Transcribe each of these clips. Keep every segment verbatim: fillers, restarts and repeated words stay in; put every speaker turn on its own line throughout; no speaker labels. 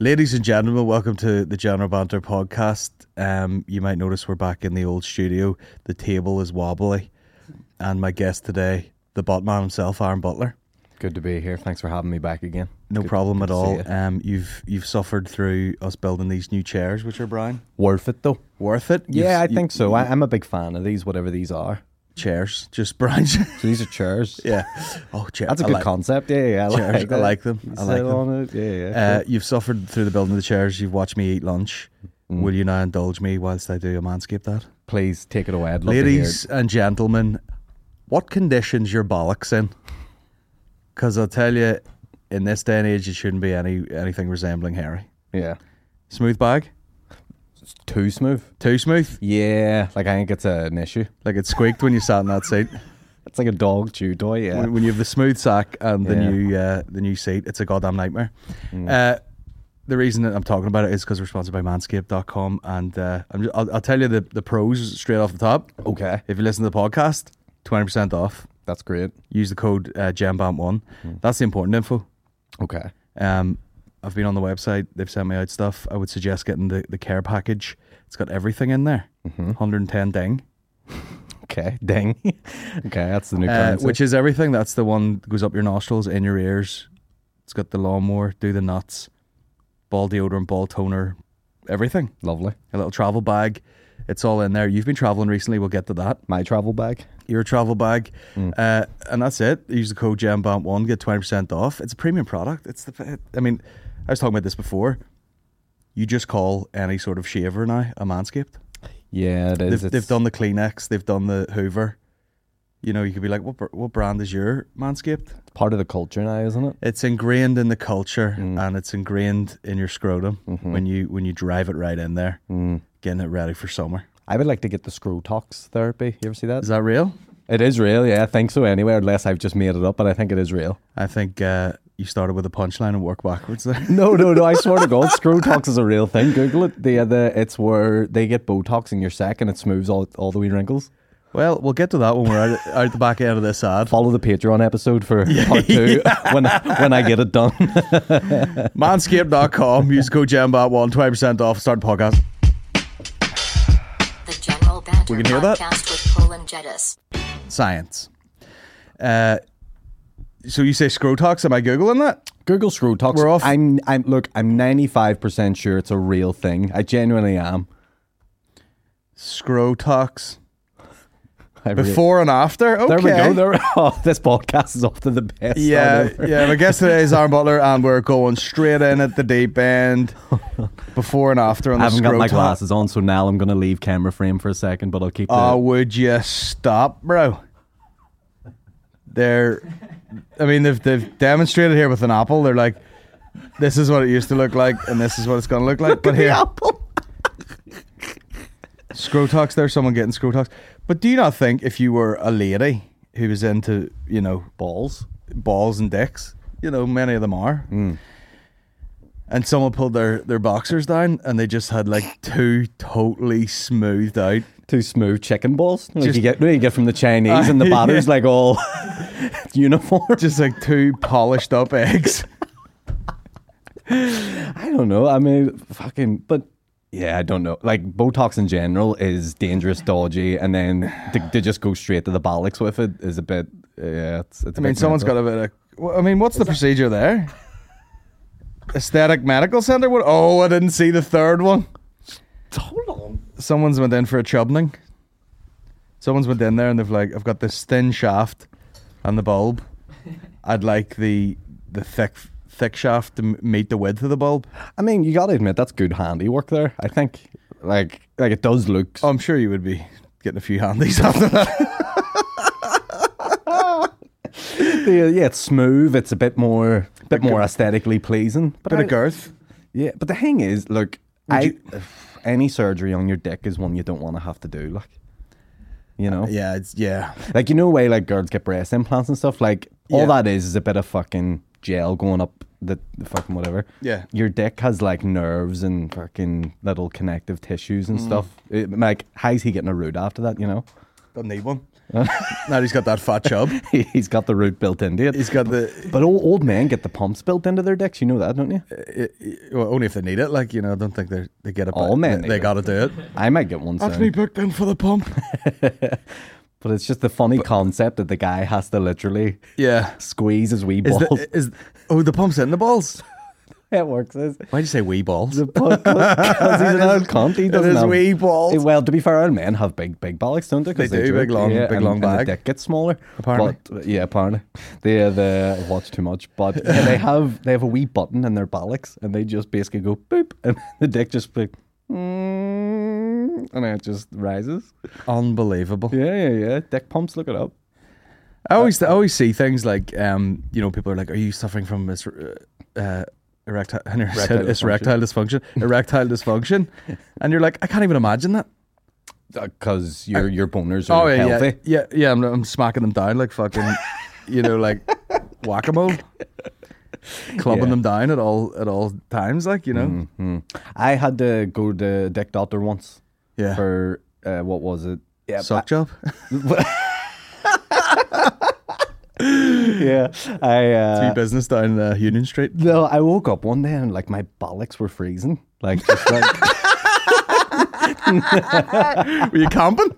Ladies and gentlemen, welcome to the General Banter podcast. Um, you might notice we're back in the old studio. The table is wobbly. And my guest today, the Botman himself, Aaron Butler.
Good to be here. Thanks for having me back again.
No
good,
problem
good
at all. You. Um, you've you've suffered through us building these new chairs, which are brown.
Worth it though.
Worth it? You've,
yeah, I
you,
think so. I, I'm a big fan of these, whatever these are.
Chairs, just brown.
So these are chairs.
Yeah. Oh, chairs.
That's a
I
good
like,
concept. Yeah, yeah. I
chairs.
like,
I like them. I like them.
On it. Yeah, yeah.
Uh, you've suffered through the building of the chairs. You've watched me eat lunch. Mm. Will you now indulge me whilst I do a Manscaped ad?
Please take it away. I'd love
Ladies
to hear it.
and gentlemen, what conditions your bollocks in? Because I'll tell you, in this day and age, it shouldn't be any anything resembling hairy.
Yeah.
Smooth bag?
It's too smooth.
Too smooth?
Yeah, like I think it's a, an issue.
Like it squeaked when you sat in that seat.
It's like a dog chew toy. Yeah.
When, when you have the smooth sack and the
Yeah.
new uh, the new seat, it's a goddamn nightmare.
Mm.
Uh, the reason that I'm talking about it is because we're sponsored by manscaped dot com, and uh, I'm just, I'll, I'll tell you the, the pros straight off the top.
Okay.
If you listen to the podcast, twenty percent off.
That's great.
Use the code uh, G E M B A M one. Mm. That's the important info.
Okay.
Um, I've been on the website. They've sent me out stuff. I would suggest getting the, the care package. It's got everything in there. Mm-hmm. one hundred ten ding.
Okay, ding. Okay, that's the new
uh,
currency.
Which is everything. That's the one that goes up your nostrils, in your ears. It's got the lawnmower, do the nuts, ball deodorant, ball toner, everything.
Lovely.
A little travel bag. It's all in there. You've been traveling recently. We'll get to that.
My travel bag.
Your travel bag.
Mm.
Uh, and that's it. Use the code G E M B A M one, get twenty percent off. It's a premium product. It's the. I mean, I was talking about this before. You just call any sort of shaver now a Manscaped.
Yeah, it is.
They've, they've done the Kleenex. They've done the Hoover. You know, you could be like, what what brand is your Manscaped?
It's part of the culture now, isn't it?
It's ingrained in the culture,
Mm.
and it's ingrained in your scrotum
Mm-hmm.
when you when you drive it right in there,
Mm.
getting it ready for summer.
I would like to get the Scrotox therapy. You ever see that?
Is that real?
It is real, yeah. I think so anyway, unless I've just made it up, but I think it is real.
I think uh, you started with a punchline and work backwards there.
No, no, no, I swear to God, Scrotox is a real thing. Google it. The, the, it's where they get Botox in your sack and it smooths all, all the wee wrinkles.
Well, we'll get to that when we're out, out the back end of this ad.
Follow the Patreon episode for part two when, when I get it done.
Manscaped dot com. Use code G E M B A M one, twenty percent off. Start the podcast.
The General Banter
We can hear that?
podcast with Paul and Jedis.
Science. Uh, so you say Scrotox? Am I Googling that?
Google Scrotox.
We're off.
I'm, I'm, look, I'm ninety-five percent sure it's a real thing. I genuinely am.
Scrotox.
I re-
Before and after? Okay.
There we go. There, oh, this podcast is off to the best.
Yeah,
start ever.
yeah. My guest today is Aaron Butler, and we're going straight in at the deep end. Before and after on
I
the
haven't got my
Scrotox.
glasses on, so now I'm going to leave camera frame for a second, but I'll keep the...
Oh, would you stop, bro? They're, I mean, they've they've demonstrated here with an apple. They're like, this is what it used to look like, and this is what it's going to look like. But here,
apple.
Scrotox. There's someone getting Scrotox. But do you not think if you were a lady who was into, you know,
Balls.
balls and dicks, you know, many of them are,
Mm.
and someone pulled their their boxers down and they just had like two totally smoothed out.
Two smooth chicken balls. Like
Just-
you get, you get from the Chinese,
Uh,
and the batter's
yeah.
like all uniform.
Just like two polished up eggs.
I don't know. I mean, fucking, but yeah, I don't know. Like Botox in general is dangerous, dodgy, and then to, to just go straight to the bollocks with it is a bit. Yeah, it's. it's a
I mean,
bit
someone's
mental.
got a bit of. well, I mean, what's the procedure there? Aesthetic Medical Center? What? Oh, I didn't see the third one.
Hold on.
Someone's went in for a chubning. Someone's went in there and they've like, I've got this thin shaft and the bulb. I'd like the the thick thick shaft to m- meet the width of the bulb.
I mean, you got to admit that's good handiwork there. I think, like, like it does look.
Oh, I'm sure you would be getting a few handies after that.
Yeah, yeah, it's smooth. It's a bit more, bit more aesthetically pleasing. But
Bit
I-
of girth.
Yeah, but the thing is, look, I
you-
any surgery on your dick is one you don't want to have to do. Like, you know,
Yeah, it's yeah.
like you know, way like girls get breast implants and stuff. Like all
Yeah.
that is is a bit of fucking gel going up the, the fucking whatever.
Yeah.
Your dick has like nerves and fucking little connective tissues
Mm.
and stuff. It, like, how's he getting a root after that? You know.
Don't need one. Now he's got that fat chub.
He's got the root built into it.
He's got the.
But old, old men get the pumps built into their dicks. You know that, don't you?
It, it, well, only if they need it. Like, you know, I don't think they they get it.
All men
They,
need
they
it.
got to do it.
I might get one
That's
soon.
me booked in for the pump.
But it's just the funny concept that the guy has to literally
Yeah.
squeeze his wee
Is
balls.
the, is oh the pump's in the balls?
It works. Is
Why'd you say wee balls?
because he's an old cunt. He
It
doesn't
is
have
wee balls.
Well, to be fair, old men have big, big bollocks, don't they? 'Cause
They do,
drink.
big long- big
and,
long
and
bag.
the dick gets smaller.
Apparently.
But, yeah, apparently. They uh, they watch too much, but yeah, they have they have a wee button in their bollocks, and they just basically go boop, and the dick just like, mm, and it just rises.
Unbelievable.
Yeah, yeah, yeah. Dick pumps. Look it up.
I always I always see things like um you know people are like, are you suffering from this uh, uh erectile
Erectile
it's erectile dysfunction erectile dysfunction and you're like, I can't even imagine that.
Because your your boners are
Oh yeah,
healthy.
yeah, yeah, yeah. I'm, I'm smacking them down like fucking, you know, like whack-a-mole, clubbing
Yeah.
them down at all at all times, like, you know.
Hmm. I had to go to the dick doctor once.
Yeah.
For uh, what was it? Yeah,
Suck job.
yeah. I uh,
Three business down uh, Union Street.
no, I woke up one day and like my bollocks were freezing. Like just like
Were you camping?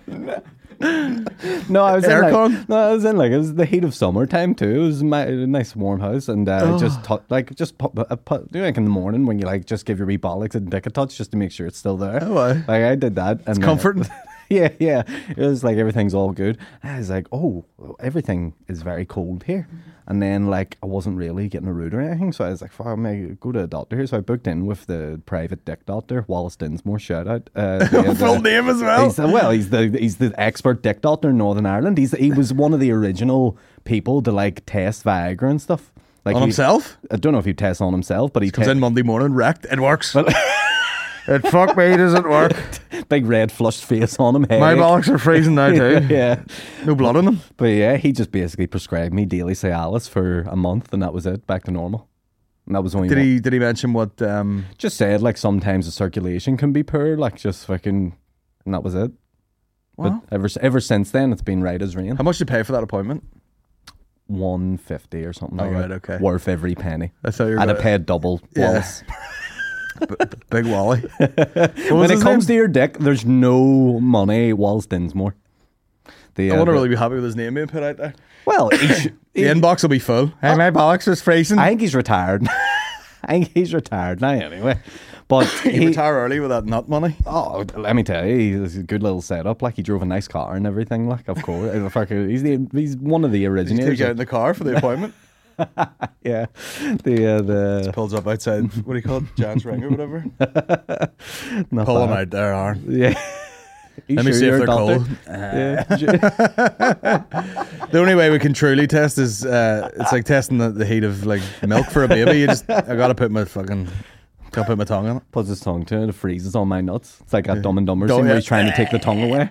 no, I was in
Aircon?
like no, I was in like it was the heat of summertime too. It was my a nice warm house and uh,
Oh.
just tu- like just put, uh, put, do like in the morning when you like just give your wee bollocks a dick a touch just to make sure it's still there.
Oh, aye.
Like I did that. And
It's
uh,
comforting.
Yeah, yeah. It was like everything's all good. I was like, oh, everything is very cold here. And then like I wasn't really getting a root or anything, so I was like, fuck, I may go to a doctor here. So I booked in with the private dick doctor, Wallace Dinsmore. Shout out. Uh, the-
Full
the-
name as well.
He's the, well, he's the he's the expert dick doctor in Northern Ireland. He's he was one of the original people to like test Viagra and stuff. Like
On
he-
himself?
I don't know if he tests on himself, but he
Comes
te-
in Monday morning, wrecked. It works. It fuck me, doesn't work.
big red flushed face on him.
My
headache.
bollocks are freezing now too.
yeah.
No blood in them.
But yeah, he just basically prescribed me daily Cialis for a month, and that was it, back to normal. And that was only
Did
one-
he did he mention what um
just said like sometimes the circulation can be poor, like just fucking, and that was it.
Wow.
But ever ever since then, it's been right as rain.
how much did you pay for that appointment?
One fifty or something.
Oh,
like
right,
that.
okay.
Worth every penny.
I thought you were
I'd have
gonna-
paid double.
Yeah.
Wallace.
Big Wally. What was
When it
his
comes
name?
to your dick, there's no money. Wallace Dinsmore. The,
I
uh,
want to
the-
really be happy with his name being put out there.
well. He sh-
The inbox will be full. Hey, my bollocks is freezing.
I think he's retired. I think he's retired now anyway. But
he
he,
retire early with that nut money.
oh, let me tell you, he's a good little setup. Like he drove a nice car and everything. Like of course, If I could- he's the he's one of the
Did he
originators.
take you out in the car for the appointment?
yeah, the uh, the
Pulls up outside, what do you call it? Jan's ring or whatever.
not
Pull him
bad.
out there, Aaron.
Yeah. You
Let me
sure
see if
you're a
they're
doctor?
cold.
Yeah.
The only way we can truly test is uh, it's like testing the, the heat of like milk for a baby. You just I gotta put my fucking gotta put my tongue on it.
Puts his tongue to it, it freezes on my nuts. It's like that Dumb and Dumber
Don't-
scene where
yeah.
he's trying to take the tongue away.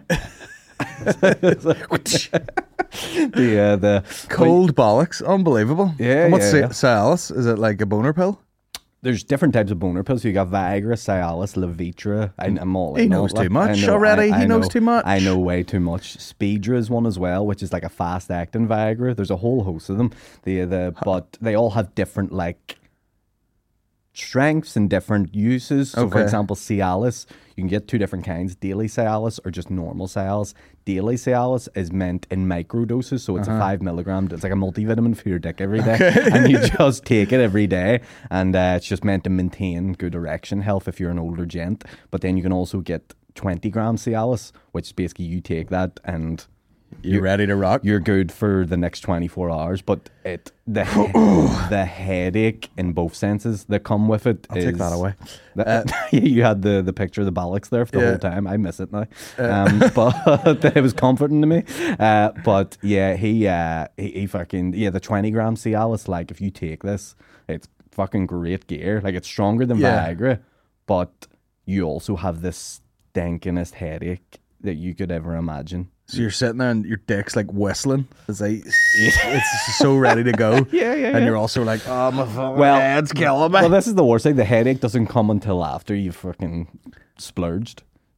the uh, the
Cold bollocks, unbelievable.
Yeah,
And what's
yeah, yeah.
Ci- Cialis? Is it like a boner pill?
There's different types of boner pills. You got Viagra, Cialis, Levitra. I, I'm all
He
in all
knows
that.
too much
I know-
already.
I-
He
I
knows
know-
too much.
I know way too much. Speedra is one as well, which is like a fast acting Viagra. There's a whole host of them. The the but they all have different like strengths and different uses. So for
Okay.
example, Cialis, you can get two different kinds, daily Cialis or just normal Cialis. Daily Cialis is meant in micro doses, so it's a five milligram. It's like a multivitamin for your dick every day, and you just take it every day, and uh, it's just meant to maintain good erection health if you're an older gent. But then you can also get twenty gram Cialis, which is basically you take that and
You ready to rock?
you're good for the next twenty-four hours. But it the the headache in both senses that come with it
I'll
is-
take that away.
that- you had the, the picture of the bollocks there for the
Yeah.
whole time. I miss it now, um, but it was comforting to me. Uh, but yeah, he, uh, he he fucking yeah the twenty gram Cialis. Like if you take this, it's fucking great gear. Like it's stronger than
Yeah.
Viagra, but you also have this stinkingest headache that you could ever imagine.
So you're sitting there and your dick's like whistling. It's like it's so ready to go.
Yeah, yeah,
And
yeah.
you're also like, oh my fucking
Well,
head's killing me.
Well, this is the worst thing. The headache doesn't come until after you fucking splurged.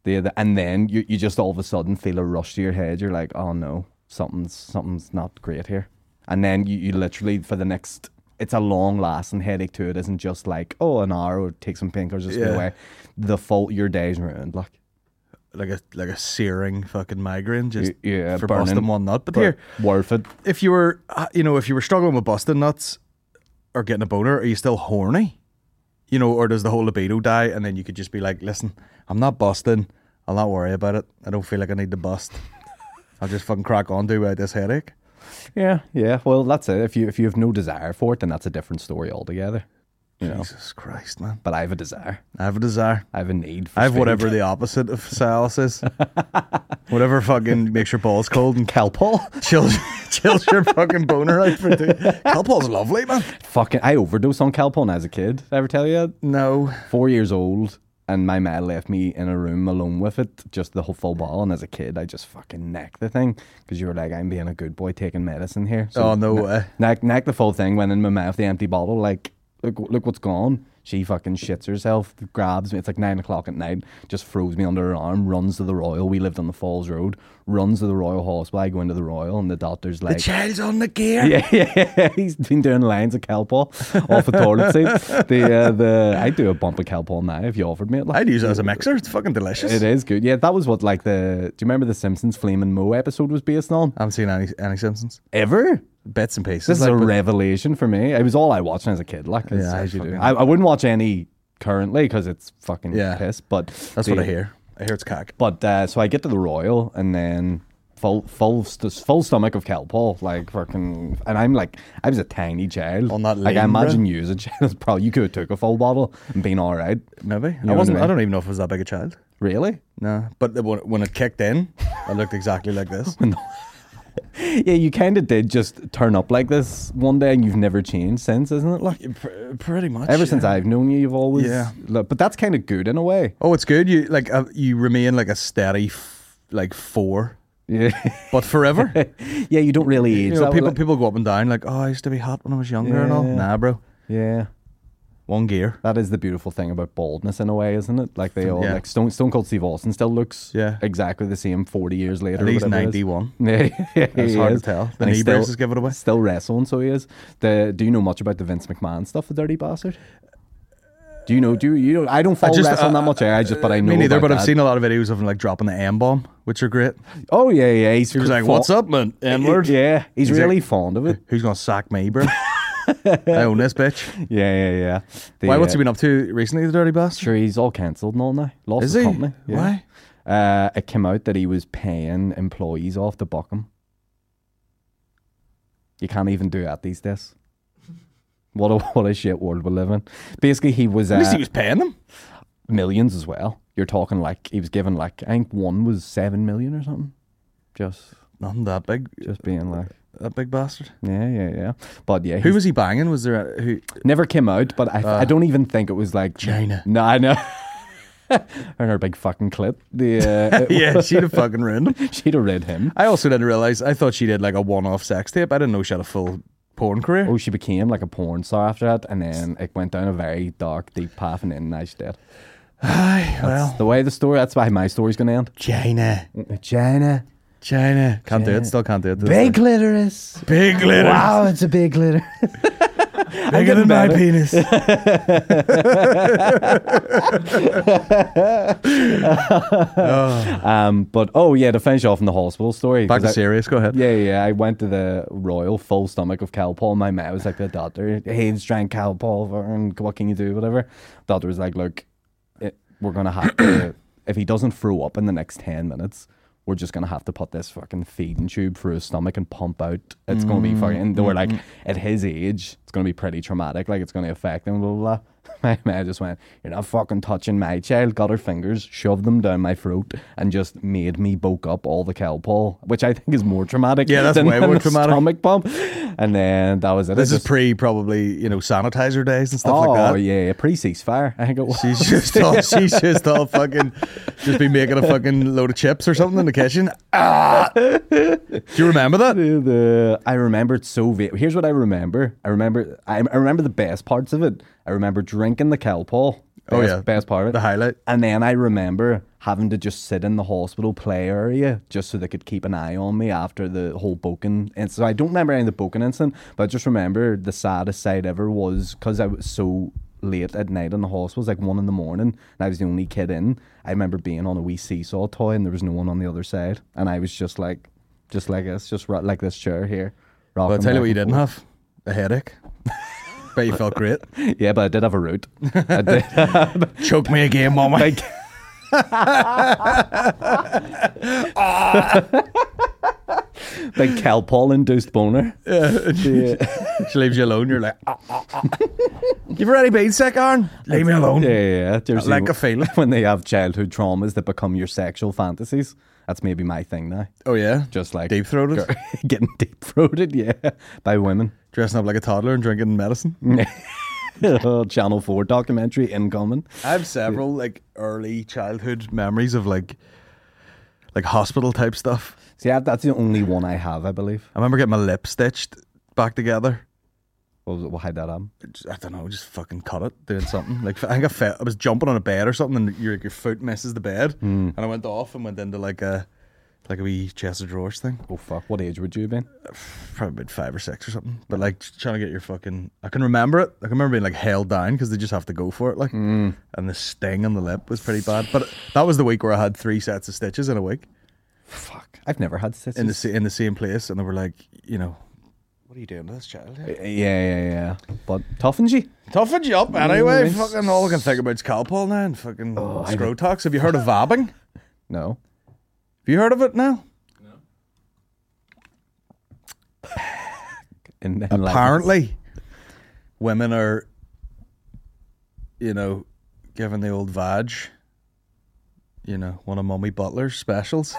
The, the, and then you, you just all of a sudden feel a rush to your head. You're like, oh no, something's something's not great here. And then you, you literally, for the next, it's a long lasting headache too. It isn't just like, oh, an hour, or take some painkillers, just
Yeah.
go away. The fault, your day's ruined. Like,
Like a like a searing fucking migraine just
Y- yeah,
for
burning.
busting one nut. But
but
here,
worth it.
if you were, uh, you know, if you were struggling with busting nuts or getting a boner, are you still horny? You know, or does the whole libido die and then you could just be like, listen, I'm not busting. I'll not worry about it. I don't feel like I need to bust. I'll just fucking crack on to without this headache.
Yeah, yeah. Well, that's it. If you if you have no desire for it, then that's a different story altogether. You know.
Jesus Christ, man.
But I have a desire.
I have a desire.
I have a need for
I have
speed.
whatever the opposite of Cialis is. Whatever fucking makes your balls cold and
Calpol.
chills, chills your fucking boner out for two. Calpol's lovely, man.
Fucking, I overdosed on Calpol as a kid. Did I ever tell you that?
No.
Four years old, and my mad left me in a room alone with it, just the whole full bottle. And as a kid, I just fucking necked the thing because you were like, I'm being a good boy taking medicine here.
Oh, no
ne-
way.
Neck, neck the full thing, went in my mouth, the empty bottle, like, look, look what's gone. She fucking shits herself, grabs me. It's like nine o'clock at night, just throws me under her arm, runs to the Royal. We lived on the Falls Road, runs to the Royal Hospital. I go into the Royal, and the doctor's like,
The child's on the gear.
yeah, yeah, yeah. He's been doing lines of Calpol off the toilet seat. The uh, the I'd do a bump of Calpol now if you offered me it. Like,
I'd use it as a mixer. It's fucking delicious.
it is good. Yeah, that was what like the. Do you remember the Simpsons Flamin' Moe episode was based on?
I haven't seen any, any Simpsons.
Ever?
Bits and pieces.
This is
like,
a
but-
revelation for me. It was all I watched as a kid. Like,
Yeah,
as,
I
as you do.
fucking-
I, I wouldn't watch any currently because it's fucking
Yeah.
piss. But
That's
the-
what I hear. I hear it's cack.
But uh, so I get to the Royal and then full full st- full stomach of Calpol, like fucking, and I'm like, I was a tiny child.
On that
like I
lean,
imagine
bro.
you as a child, probably you could have took a full bottle and been all right.
Maybe.
know
I
what
wasn't.
I
I,
mean?
don't even know if I was that big a child.
Really?
No. But when, when it kicked in, I looked exactly like this.
Yeah, you kind of did just turn up like this one day, and you've never changed since, isn't it? Like
Pr- pretty much.
ever
yeah.
since I've known you, you've always.
Yeah.
Look, but that's kind of good in a way.
Oh, it's good. You like uh, you remain like a steady, f- like four,
Yeah.
but forever.
Yeah, you don't really age.
You know,
that way,
people
like-
people go up and down like, oh, I used to be hot when I was younger and all.
Yeah.
Nah, bro.
Yeah.
One gear.
That is the beautiful thing about baldness in a way, isn't it? Like they all
Yeah.
like Stone Stone Cold Steve Austin still looks
Yeah.
exactly the same forty years later.
And
or
he's
whatever it is.
ninety-one.
Yeah, yeah,
It's
he
hard
is.
to tell. The
And he's
knee
still,
braces give it away.
Still wrestling, so he is. The do you know much about the Vince McMahon stuff, the dirty bastard? Do you know? Do you? you know, I don't follow
just,
wrestling
uh,
that much. I just, but I know.
Me neither,
about
but I've
that.
seen a lot of videos of him like dropping the M bomb, which are great.
Oh yeah, yeah. He's
He was like,
fo-
"What's up, man? N word."
Yeah, he's,
He's
really
like-
fond of it.
Who's gonna sack me, bro? I own this bitch.
Yeah, yeah, yeah. The,
Why? What's
uh,
he been up to recently, the dirty bastard?
Sure, he's all cancelled and all now. Lost
Is
his
he?
company. Yeah.
Why?
Uh, it came out that he was paying employees off to buck him. You can't even do that these days. What a what a shit world we live in. Basically, he was, uh,
At least he was paying them.
millions as well. You're talking like he was given like I think one was seven million or something. Just
Nothing that big.
just being like
That big bastard.
yeah yeah yeah. But yeah,
Who
he's-
was he banging? Was there a, who?
never came out. But I
Uh,
I don't even think it was like
China.
No, I know. And her big fucking clit. The uh,
Yeah, she'd have fucking ruined him.
she'd have read him.
I also didn't realize. I thought she did like a one-off sex tape. I didn't know she had a full porn career.
Oh, she became like a porn star after that, and then it went down a very dark, deep path, and then now she's dead.
Aye, well,
The way the story, that's why my story's going to end.
China,
China.
China. Can't do
China.
it. Still can't do it.
Big clitoris.
big glitter.
Wow, it's a big glitter.
Bigger than my
better.
penis.
Um, but oh yeah, to finish off in the hospital story.
Back
'cause
to
I-
serious. Go ahead.
Yeah, yeah. I went to the Royal full stomach of Calpol. My mate was like the doctor. Hey, he's drank Calpol, and what can you do? Whatever. Doctor was like, look, it, we're gonna have to. If he doesn't throw up in the next ten minutes, we're just gonna have to put this fucking feeding tube through his stomach and pump out. It's gonna be fucking. And they were like, at his age, it's gonna be pretty traumatic. Like it's gonna affect him. Blah blah. blah. My man just went, you're not fucking touching my child. Got her fingers, shoved them down my throat, and just made me bulk up all the Calpol, which I think is more traumatic.
Yeah, that's
than,
way
than
more
the
traumatic.
Stomach pump, and then that was it.
This
It
is
just-
pre probably you know sanitizer days and stuff
oh
like that.
yeah, pre ceasefire. I think it was.
She's just all she's just all fucking just be making a fucking load of chips or something in the kitchen. Ah! Do you remember that?
The, I remember it so va- here's what I remember. I remember I, I remember the best parts of it. I remember drinking the Calpol
Oh,
Best-
yeah.
best part of it.
The highlight.
And then I remember having to just sit in the hospital play area just so they could keep an eye on me after the whole Boken incident. So I don't remember any of the Boken incident, but I just remember the saddest sight ever was because I was so late at night in the hospital. It was like one in the morning and I was the only kid in. I remember being on a wee seesaw toy and there was no one on the other side. And I was just like, just like this, just ro- like this chair here.
Well, I'll tell you what you didn't have. A headache. Bet you felt great.
Yeah, but I did have a root. I did.
Choke me again, mama.
Like, big Calpol induced boner.
Yeah. She leaves you alone. You're like, ah, ah, ah. You've already been sick, Aaron. Leave me alone.
Yeah, yeah, yeah. Do you ever see
like a feeling.
when they have childhood traumas that become your sexual fantasies. That's maybe my thing now.
Oh, yeah?
Just like
Deep throated?
gir- getting deep throated, yeah, by women.
Dressing up like a toddler and drinking medicine.
Oh, Channel Four documentary incoming.
I have several like early childhood memories of like like hospital type stuff.
See, I- that's the only one I have, I believe.
I remember getting my lip stitched back together.
What was it? What had that on?
I don't know, just fucking cut it, doing something. Like I think I, fe- I was jumping on a bed or something, and your your foot misses the bed,
Hmm.
and I went off and went into like a like a wee chest of drawers thing.
Oh fuck! What age would you have been?
Probably about five or six or something. But like trying to get your fucking, I can remember it. I can remember being like held down because they just have to go for it, like,
Hmm.
and the sting on the lip was pretty bad. But that was the week where I had three sets of stitches in a week
Fuck! I've never had stitches.
in the sa- in the same place, and they were like, you know, what are you doing to this child?
Yeah, yeah, yeah. But toughens you.
Toughened you up anyway.
Nice.
Fucking all I can think about is Calpol now and fucking
Oh, I
Scrotox. Have you heard of vabbing?
No.
Have you heard of it now?
In, in like-
Apparently, women are, you know, giving the old vag, you know, one of Mummy Butler's specials.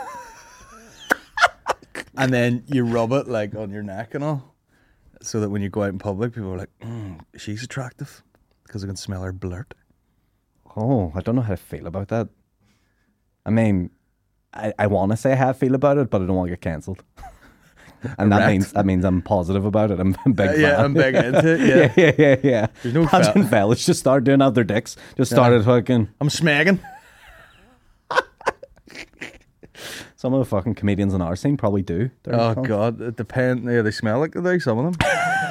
And then you rub it like on your neck and all, so that when you go out in public, people are like, mm, she's attractive because I can smell her blurt.
Oh, I don't know how to feel about that. I mean, I, I want to say how I feel about it, but I don't want to get cancelled. And that
Erect.
means that means I'm positive about it. I'm a big
Uh, yeah,
fan.
I'm big into it. Yeah,
yeah, yeah, yeah, yeah.
There's no
Imagine
fel-
fellas just start doing out their dicks. Just started fucking.
I'm smagging.
Some of the fucking comedians in our scene probably do. They're
Oh
cunts.
God, it depends. Yeah, they smell like they. Some of them.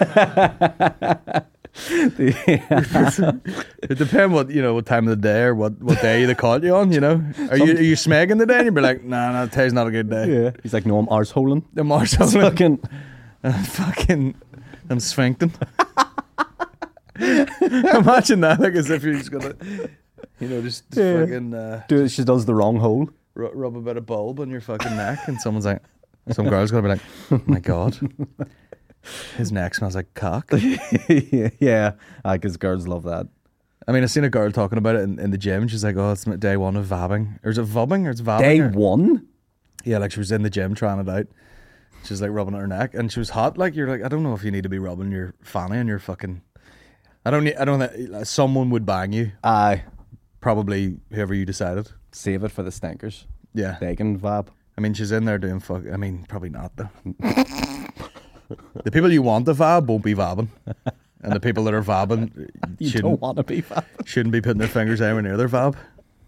It depends what you know, what time of the day or what, what day they caught you on. You know, are you are you smagging the day? And you'd be like, nah, no, today's not a good day.
Yeah. He's like, no, I'm arse holing.
The Marshall,
Fucking.
fucking, I'm sphincting. Imagine that, like as if you're just gonna, you know, just, just
Yeah.
fucking uh,
Do, she does the wrong hole.
ru- rub a bit of bulb on your fucking neck, and someone's like, some girl's gonna be like, oh my God, his neck smells like cock.
Yeah, because girls love that.
I mean, I seen a girl talking about it in, in the gym. She's like, "Oh, it's my day one of vabbing, or is it vubbing, or it's vabbing?"
Day
or-
one?
Yeah, like she was in the gym trying it out. She's like rubbing her neck, and she was hot. Like you're like, I don't know if you need to be rubbing your fanny and your fucking. I don't need. I don't. Think, someone would bang you.
Aye.
Probably whoever you decided.
Save it for the stinkers.
Yeah.
They can vab.
I mean, she's in there doing fuck. I mean, probably not though. The people you want to vab won't be vabbing, and the people that are vabbing
You
shouldn't
don't want to be vab.
shouldn't be putting their fingers anywhere near their vab.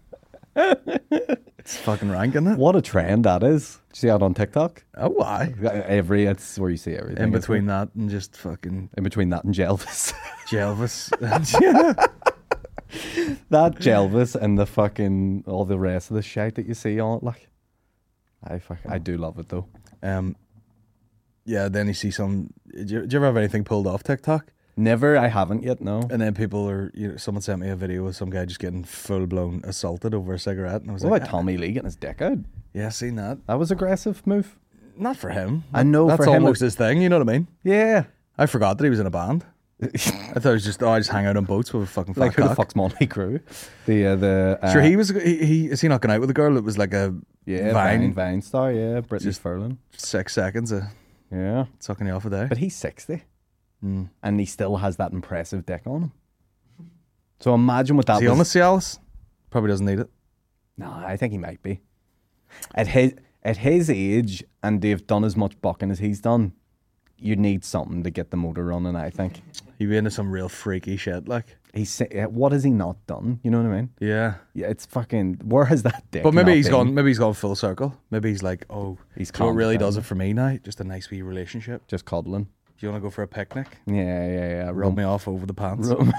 It's fucking rank, isn't it?
What a trend that is. Did you see that on TikTok?
Oh, why?
Every, it's where you see everything.
In
isn't
between
it?
that and just fucking
In between that and Jelvis.
Jelvis. Yeah.
That Jelvis and the fucking, all the rest of the shite that you see on it, like. I fuck, I do love it though.
Um, yeah, then you see some. Do you, do you ever have anything pulled off TikTok?
Never, I haven't yet, no.
And then people are, you know, someone sent me a video of some guy just getting full blown assaulted over a cigarette, and I was
What
like,
about Tommy Lee getting his dick out?
yeah, seen that.
That was aggressive move.
Not for him.
I know
That's
for him
almost
it-
his thing. You know what I mean?
Yeah.
I forgot that he was in a band. I thought it was just, oh, I just hang out on boats with a fucking fat
Like who the
cock.
fuck's Monty Crew? The uh, the uh,
Sure, he was. He, he is he not going out with a girl that was like a
yeah
Vine,
Vine Vine star, yeah, Brittany Furlan.
six seconds of
Yeah.
sucking you off a day.
But he's sixty.
Mm.
And he still has that impressive dick on him. So imagine what that
Is he
was.
on the Cialis? Probably doesn't need it.
No, I think he might be. At his at his age, and they've done as much bucking as he's done, you need something to get the motor running, I think.
He'd be into some real freaky shit, like.
He's sa- what has he not done? You know what I mean?
Yeah.
Yeah, it's fucking. Where has that dick?
But maybe
not
he's
been?
gone. Maybe he's gone full circle. Maybe he's like, oh,
He's
do you know what really
calmed
does
down.
it for me now? Just a nice wee relationship.
Just coddling.
Do you want to go for a picnic?
Yeah, yeah, yeah.
Rub
Rum-
me off over the pants.
rum-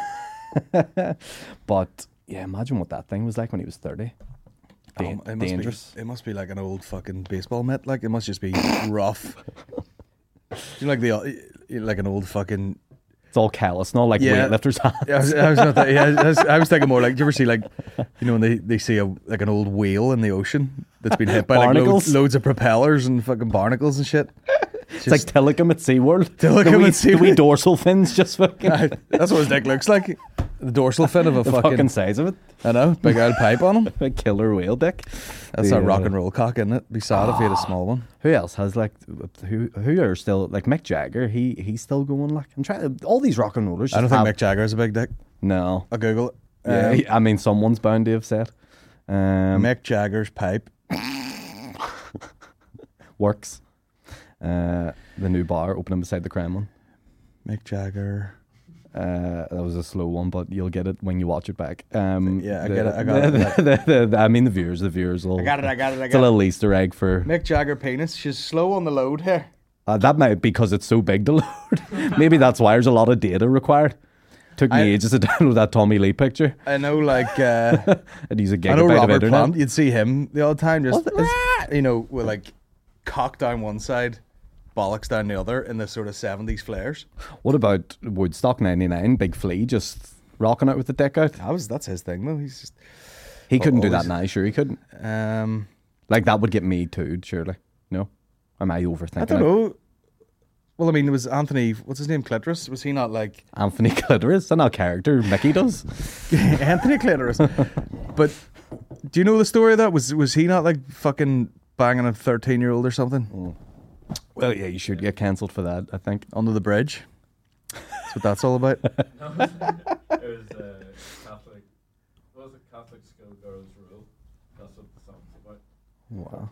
But yeah, imagine what that thing was like when he was thirty. Dan-
Um, it must
dangerous.
Be, it must be like an old fucking baseball mitt. Like it must just be rough. Do you know, like the like an old fucking.
It's all callous, not like
Yeah.
weightlifters hands.
Yeah, I was, I was, not that, yeah, I was, I was thinking more like. Do you ever see like, you know, when they, they see a like an old whale in the ocean that's been hit by like
Barnacles?
loads, loads of propellers and fucking barnacles and shit.
It's like Telecom at SeaWorld.
Telecom
the wee,
at
The wee
SeaWorld.
dorsal fins just fucking.
That's what his dick looks like. The dorsal fin of a
the
fucking,
fucking size of it.
I know, big old pipe on him.
A killer whale dick.
That's
The,
a rock
uh,
and roll cock, isn't it? Be sad if he had a small one.
Who else has like who who are still like Mick Jagger? He he's still going like I'm trying. All these rock and rollers.
I don't
just
think
have-
Mick Jagger has a big dick.
No.
I'll Google it.
Yeah,
Um,
he- I mean someone's bound to have said. Um,
Mick Jagger's pipe.
works. Uh, the new bar opening beside the Kremlin.
Mick Jagger.
Uh, that was a slow one, but you'll get it when you watch it back. Um,
Yeah, I
the-
get it, I got it,
the-
like-
the- the- the- I mean, the viewers, the viewers will.
I got it, I got it, I
It's a
got it.
little Easter egg for
Mick Jagger penis. She's slow on the load here.
uh, that. Might because it's so big to load. Maybe that's why there's a lot of data required. Took me
I-
ages to download that Tommy Lee picture
I know, like, uh,
and use a
I know
gigabyte of
Robert
internet.
Plant. You'd see him the odd time just,
What is-
you know, with like cock down one side, bollocks down the other in the sort of seventies flares.
What about Woodstock ninety-nine? Big Flea just rocking out with the dick out.
That was, that's his thing, though. He's just,
He couldn't do that
always-
now. Sure, he couldn't.
um,
Like that would get me too. Surely, no. Am I overthinking?
I don't
it?
know. Well, I mean, it was Anthony, what's his name, Clitoris? Was he not like
Anthony Clitoris, and our character Mickey does.
Anthony Clitoris? But do you know the story of that? Was was he not like fucking banging a thirteen year old or something
Well, yeah, you should get cancelled for that. I think.
under the bridge? That's what that's all about.
It was uh, Catholic. What was it? Catholic schoolgirls rule. That's what the song's about.
Wow.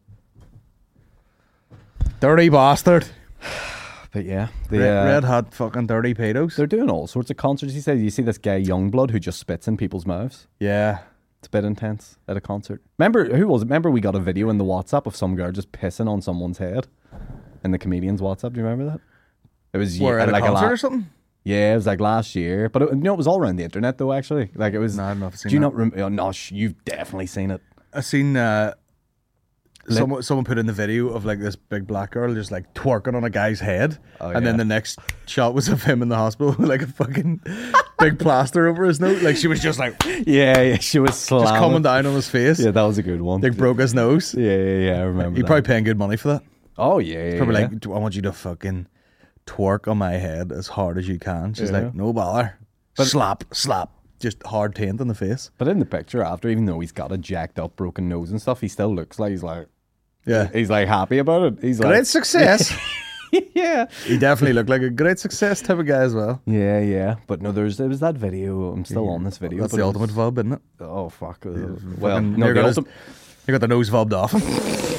fourteen-year-old.
Dirty bastard.
But yeah, the,
Red,
uh,
red hot fucking dirty pedos.
they're doing all sorts of concerts. He says you see this guy Youngblood who just spits in people's mouths.
Yeah.
It's a bit intense at a concert. Remember who was it? Remember we got a video in the WhatsApp of some girl just pissing on someone's head in the comedian's WhatsApp. Do you remember that? It was
Where,
ye-
at a
like
concert
la-
or something?
Yeah, it was like last year, but it, you know it was all around the internet though. Actually, like it was.
No, I've not seen
do you
that.
not remember? Oh, no, sh- you've definitely seen it.
I seen uh,
Lit-
someone someone put in the video of like this big black girl just like twerking on a guy's head,
Oh,
and then
yeah.
the next shot was of him in the hospital with like a fucking big plaster over his nose. Like she was just like
Yeah, yeah, she was slamming.
just coming down on his face.
Yeah, that was a good one.
Like broke his nose.
Yeah, yeah, yeah. I remember.
He
that.
probably paying good money for that.
Oh yeah, yeah.
Probably
yeah.
like, "Do I want you to fucking twerk on my head as hard as you can." She's
Yeah.
like, no bother. slap, slap, just hard taint in the face.
But in the picture after, even though he's got a jacked up, broken nose and stuff, he still looks like he's like
Yeah,
he's like happy about it. He's
great
like,
success.
yeah,
He definitely looked like a great success type of guy as well.
yeah, yeah. But no, there's there was that video. I'm still on this video.
That's
but
the
it
ultimate
was-
vub, isn't it?
Oh fuck. uh, well,
Fucking-
no,
you
the
got his-
ultimate.
You got the nose vubbed off him.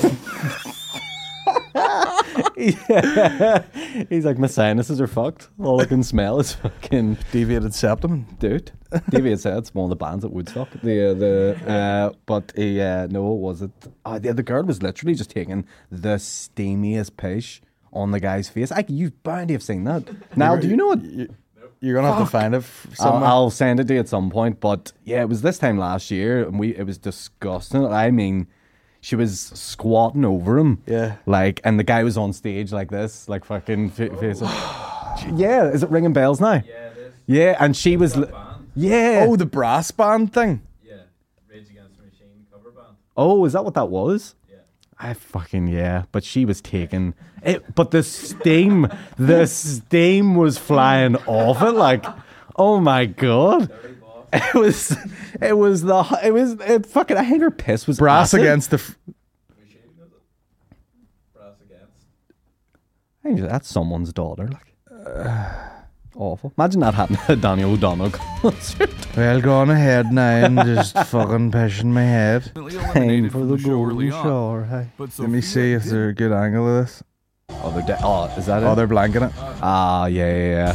Yeah. He's like, my sinuses are fucked. All I can smell is fucking
Deviated septum.
dude. David said it's one of the bands at Woodstock. The uh, the uh, but he uh, no, was it? Uh, the the girl was literally just taking the steamiest pish on the guy's face. Like you've bound to have seen that. Now, do you know what?
You- You're gonna have to find it f-
I'll,
somewhere.
I'll send it to you at some point. But yeah, it was this time last year, and we it was disgusting. I mean, she was squatting over him.
Yeah.
Like, and the guy was on stage like this, like fucking fa- face. Yeah, is it ringing bells now?
Yeah, it is.
Yeah, and she was.
That
Li-
band.
yeah.
Oh, the brass band thing.
Yeah, Rage Against the Machine cover band.
Oh, is that what that was?
Yeah.
I fucking yeah, but she was taking it. But the steam, the steam was flying off it. Like, oh my god,
Dirty boss.
it was, it was the, it was it fucking. I think her piss was
Brass
acid.
against the. F-
Machine, is it? Brass Against.
I think that's someone's daughter. Like, awful. Imagine that happened at a Daniel O'Donnell concert.
well, go on ahead now and just fucking piss in my head.
Time for the golden shower. Hey.
Let me see if there's a good angle of this.
Oh, they're de- oh, is that
Oh,
it?
they're blanking it.
Ah, yeah, yeah, yeah.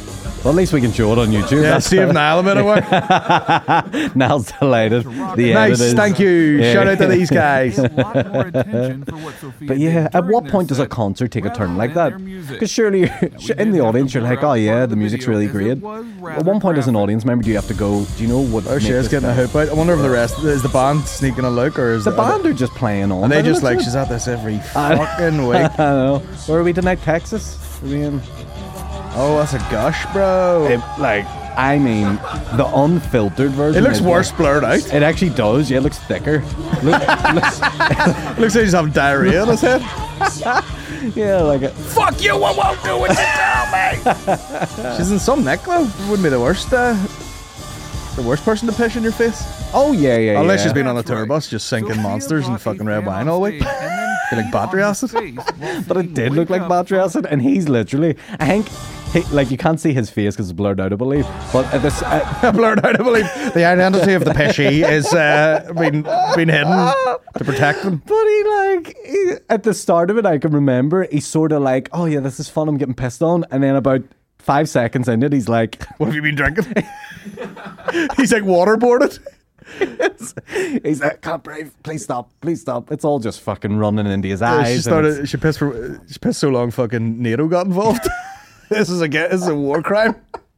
Well, at least we can show it on YouTube.
Yeah,
That's
save Niall a bit of work.
Niall's delighted. The
Nice,
edit is-
thank you.
Yeah.
Shout out to these guys.
A lot more attention for what Sophia
But yeah,
did
at what
during
point
their
does a
set,
concert take a turn
rather
like
than
that?
their music.
Because surely
we
in
didn't
the
have
audience
to
you're like,
blur
oh
out
yeah,
part of
the
the
music's
video
really
as it
great.
was
At
rather
one point as an
graphic.
audience member, do you have to go, do you know what
Oh,
makes
she's
this
getting a
better?
hoop out. I wonder if the rest is the band sneaking a look or is
The
it-
band are just playing on.
And they
by the
just
looks
like
of
she's
it.
at this every
I-
fucking week.
I know. Where are we tonight? Texas? Are we in?
Oh, that's a gush, bro.
It, like, I mean, the unfiltered version.
It looks
is
worse
like-
blurred out.
It actually does. Yeah, it looks thicker. Look, looks,
It looks like he's having diarrhea in his head.
yeah, like it.
Fuck you! I won't do what you tell me. She's in some neck though. Wouldn't be the worst. Uh, the worst person to piss in your face.
Oh yeah, yeah.
Unless
yeah.
she's been on a
That's
tour
right.
bus just sinking
Sophia
monsters and
brought
fucking
a
red
fan
wine
on
all week.
stage and then
Feel like
peed
battery
on his
acid.
face while
But it
saying,
did look
"Wake
like
up
battery
from
acid, and he's literally. I think. He, like you can't see his face because it's blurred out, I believe. But at this, uh,
Blurred out, I believe. The identity of the pissy is uh, been been hidden to protect them.
but he like he, at the start of it, I can remember he's sort of like, "Oh yeah, this is fun. I'm getting pissed on," and then about five seconds in it, he's like,
What have you been drinking? He's like waterboarded.
"He's like, can't breathe. Please stop. Please stop." It's all just fucking running into his
Yeah,
eyes.
she
and
started.
it's-
She pissed for. She pissed so long. Fucking NATO got involved. This is a ge- this is a war crime.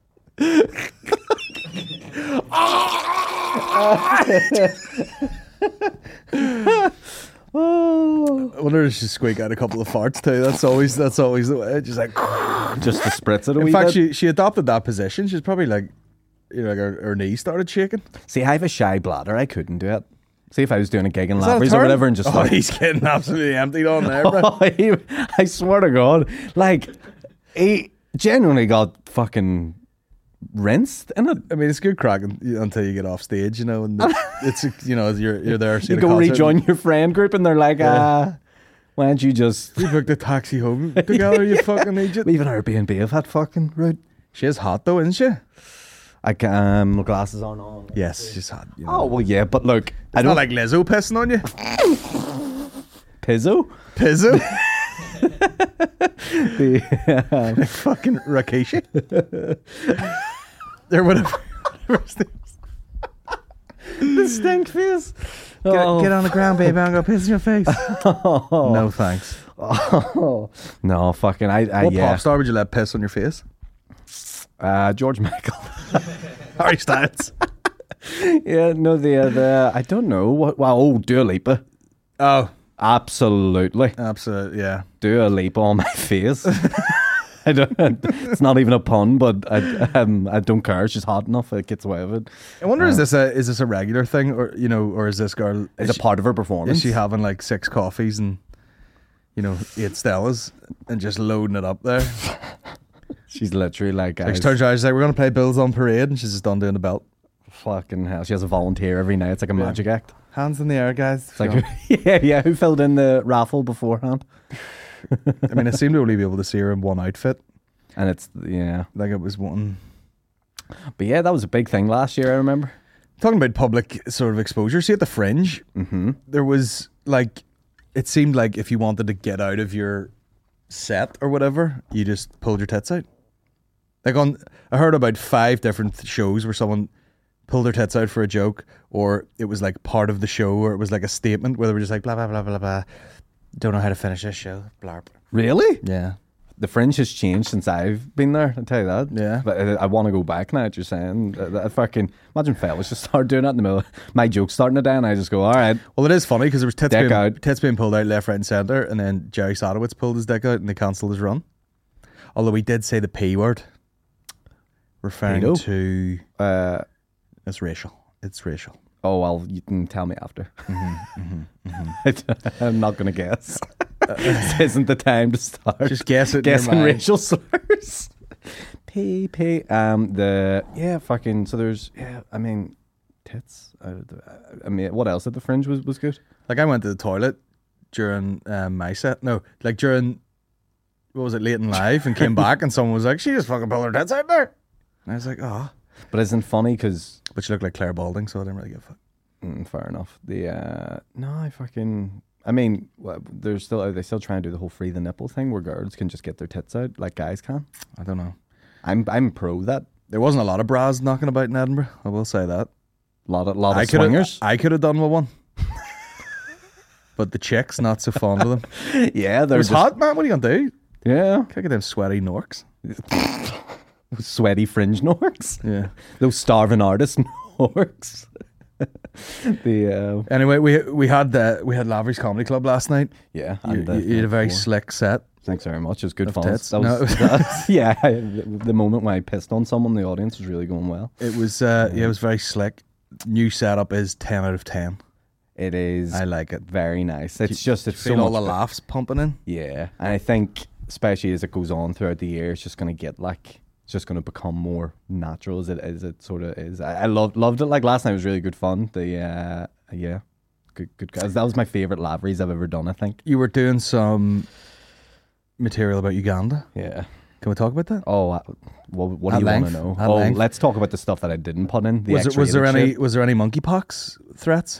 Oh,
I wonder if she squeak out a couple of farts too. That's always that's always the way. Just like.
just to spritz it a
In
wee
fact,
bit.
she she adopted that position. She's probably like, you know, like her, her knee started shaking.
See, I have a shy bladder. I couldn't do it. See if I was doing a gig in
Is that a
Laffrey's or
turn?
whatever and just
oh,
like,
he's getting absolutely emptied on there, bro.
Oh, he, I swear to God, like he genuinely got fucking rinsed in it.
I mean, it's good cracking until you get off stage, you know, and the, it's you know you're you're there.
You
seeing a
go
concert
rejoin
and
your friend group and they're like, ah, why don't you just
We booked a taxi home together. You fucking idiot.
leave an Airbnb of that fucking route?
She is hot though, isn't she?
I can, um, my glasses aren't on.
Yes, she's hot. You know.
Oh well, yeah, but look, I
I
don't
don't like Lizzo pissing on you.
Pizzo.
Pizzo,
The,
fucking Rakeshi, or whatever. whatever his name is.
the stink face.
Get,
Oh.
get on the ground, baby. I'm gonna piss in your face. No thanks.
Oh, no, fucking, I, I
What
yeah.
pop star would you let piss on your face?
Uh, George Michael.
Harry Styles.
Yeah, no, the uh, the I don't know what. Wow, oh, Dua Lipa.
Oh,
Absolutely,
absolutely. Yeah.
Dua Lipa on my face. I don't. It's not even a pun, but I um I don't care. She's hot enough. It gets away with it.
I wonder is this a is this a regular thing, or you know, or is this girl
It's
is
a
she,
part of her performance.
is she having like six coffees and you know eight Stellas and just loading it up there?
She's literally like,
Like
guys,
she turns around, she's like, "We're gonna play Bills on Parade," and she's just done doing the belt.
fucking hell. She has a volunteer every night. It's like a
Yeah.
magic act.
Hands in the air, guys.
It's like, yeah, yeah. Who filled in the raffle beforehand?
I mean, I seem to only be able to see her in one outfit.
And it's yeah.
Like it was one.
But yeah, that was a big thing last year. I remember.
Talking about public sort of exposure, see at the Fringe,
Mm-hmm.
there was like, it seemed like if you wanted to get out of your set or whatever, you just pulled your tits out. Like on, I heard about five different shows where someone pulled their tits out for a joke, or it was like part of the show, or it was like a statement where they were just like blah blah blah blah blah. Don't know how to finish this show. Blarp.
Really?
Yeah.
The Fringe has changed since I've been there. I'll tell you that.
Yeah.
But I, I want to go back now. What you're saying? I, I fucking imagine fellas just start doing that in the middle. Of my joke's starting to die, and I just go, all right.
Well, it is funny because there was tits
Dick
being,
out.
tits being pulled out left, right, and centre, and then Jerry Sadowitz pulled his dick out, and they cancelled his run. Although he did say the p word, referring
Pedo?
to
Uh,
it's racial. It's racial.
oh well, you can tell me after.
Mm-hmm, mm-hmm.
I'm not gonna guess. This isn't the time to start.
Just guess it. in your
guessing
mind.
racial slurs. P P. Um. The yeah. Fucking. So there's yeah. I mean, tits. Uh, the- I mean, what else at the Fringe was was good?
Like I went to the toilet during um, my set. No, like during what was it, late and live, and came back, and someone was like, "She just fucking pulled her tits out there," and I was like, "Oh,"
But isn't funny because
but she looked like Claire Balding, so I didn't really give a fuck.
mm, fair enough. The uh no, I fucking. I mean, well, they're still are they still trying to do the whole free the nipple thing where girls can just get their tits out like guys can?
I don't know.
I'm I'm pro that.
There wasn't a lot of bras knocking about in Edinburgh. I will say that.
Lot of lot
I
of
could
swingers.
I could have done with one, but the chicks not so fond of them.
Yeah,
It
they're
was
just,
hot, man. What are you gonna do?
Yeah,
Look at them sweaty norks.
sweaty fringe norks.
Yeah.
Those starving artist norks. the uh,
Anyway, we we had the we had Lavery's Comedy Club last night.
yeah,
You,
and the
you, you had a very
night before.
slick set.
Thanks very much. It was good
Of
fun.
tits.
That
No,
was,
it was-
that- yeah. I, the moment when I pissed on someone, the audience was really going well.
It was uh, yeah, it was very slick. New setup is ten out of ten.
It is.
I like it.
Very nice. It's just it's
Feel
so
all
much
the
be-
laughs pumping in.
Yeah, and I think especially as it goes on throughout the year, it's just going to get like it's just going to become more natural as it as it sort of is. I, I loved loved it. Like last night was really good fun. The uh, yeah, good good guys. That was my favorite Lavery's I've ever done. I think.
You were doing some material about Uganda.
Yeah.
Can we talk about that?
Oh, uh, well, what do
At
you want
length,
to know?
at
Oh,
length.
let's talk about the stuff that I didn't put in. The
Was there, was there
X-rated
any
shit.
was there any monkeypox threats?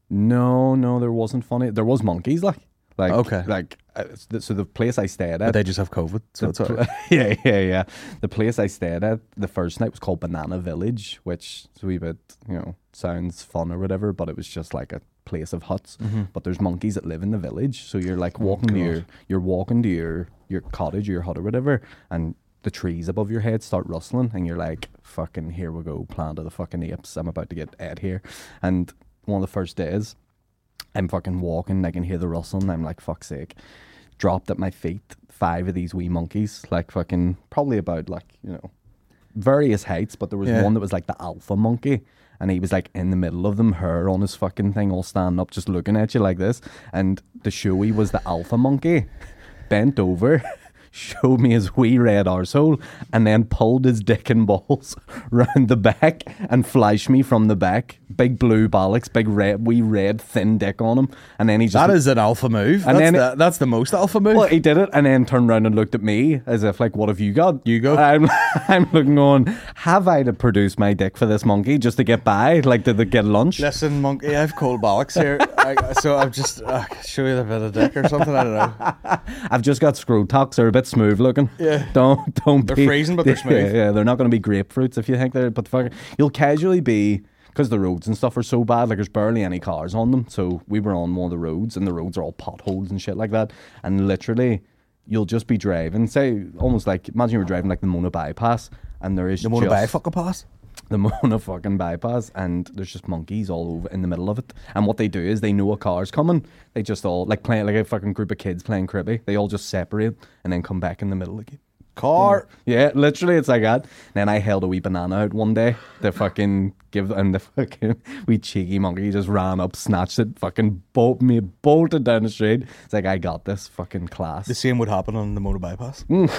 No, no, there wasn't funny. There was monkeys, like, like,
Okay.
like. Uh, so the place I stayed
But
at,
they just have COVID, so
the
it's all
pl-
right.
yeah, yeah, yeah. The place I stayed at the first night was called Banana Village, which is a wee bit, you know, sounds fun or whatever, but it was just like a place of huts. But there's monkeys that live in the village, so you're like walking to
God.
your, you're walking to your your cottage or your hut or whatever, and the trees above your head start rustling, and you're like, "Fucking here we go, Planet of the fucking Apes. I'm about to get Ed here." And one of the first days, I'm fucking walking, I can hear the rustling, I'm like, fuck's sake. Dropped at my feet five of these wee monkeys, like fucking, probably about like, you know, various heights, but there was
Yeah.
one that was like the alpha monkey, and he was like in the middle of them, hair on his fucking thing, all standing up, just looking at you like this. And the showy was the alpha monkey, bent over, showed me his wee red arsehole, and then pulled his dick and balls round the back and flashed me from the back. Big blue bollocks, big red, wee red thin dick on him, and then he just
That is an alpha move.
And
That's,
then
the, that's the most alpha move.
well, he did it and then turned around and looked at me as if like, what have you got?
You go.
I'm, I'm looking on, have I to produce my dick for this monkey just to get by? Like, did they get lunch?
Listen, monkey, I have cold bollocks here, I, so I've just uh, show you a bit of dick or something. I don't know.
I've just got scrotox. They're a bit smooth looking.
Yeah.
Don't, don't
They're
be.
freezing, but they're smooth.
Yeah, yeah, they're not going to be grapefruits if you think they're, but fucking, you'll casually be, because the roads and stuff are so bad, like there's barely any cars on them. So we were on one of the roads, and the roads are all potholes and shit like that. And literally, you'll just be driving, say, almost like, imagine you were driving like the Mona bypass, and there is
The Mona
just
Bay fucking pass.
the Mona fucking bypass, and there's just monkeys all over in the middle of it. And what they do is they know a car's coming. They just all like play like a fucking group of kids playing cribby. They all just separate and then come back in the middle again.
Car.
Yeah, literally, it's like that. Then I held a wee banana out one day to fucking give, and the fucking wee cheeky monkey just ran up, snatched it, fucking bolt me, bolted down the street. It's like, I got this fucking class.
The same would happen on the Mona bypass.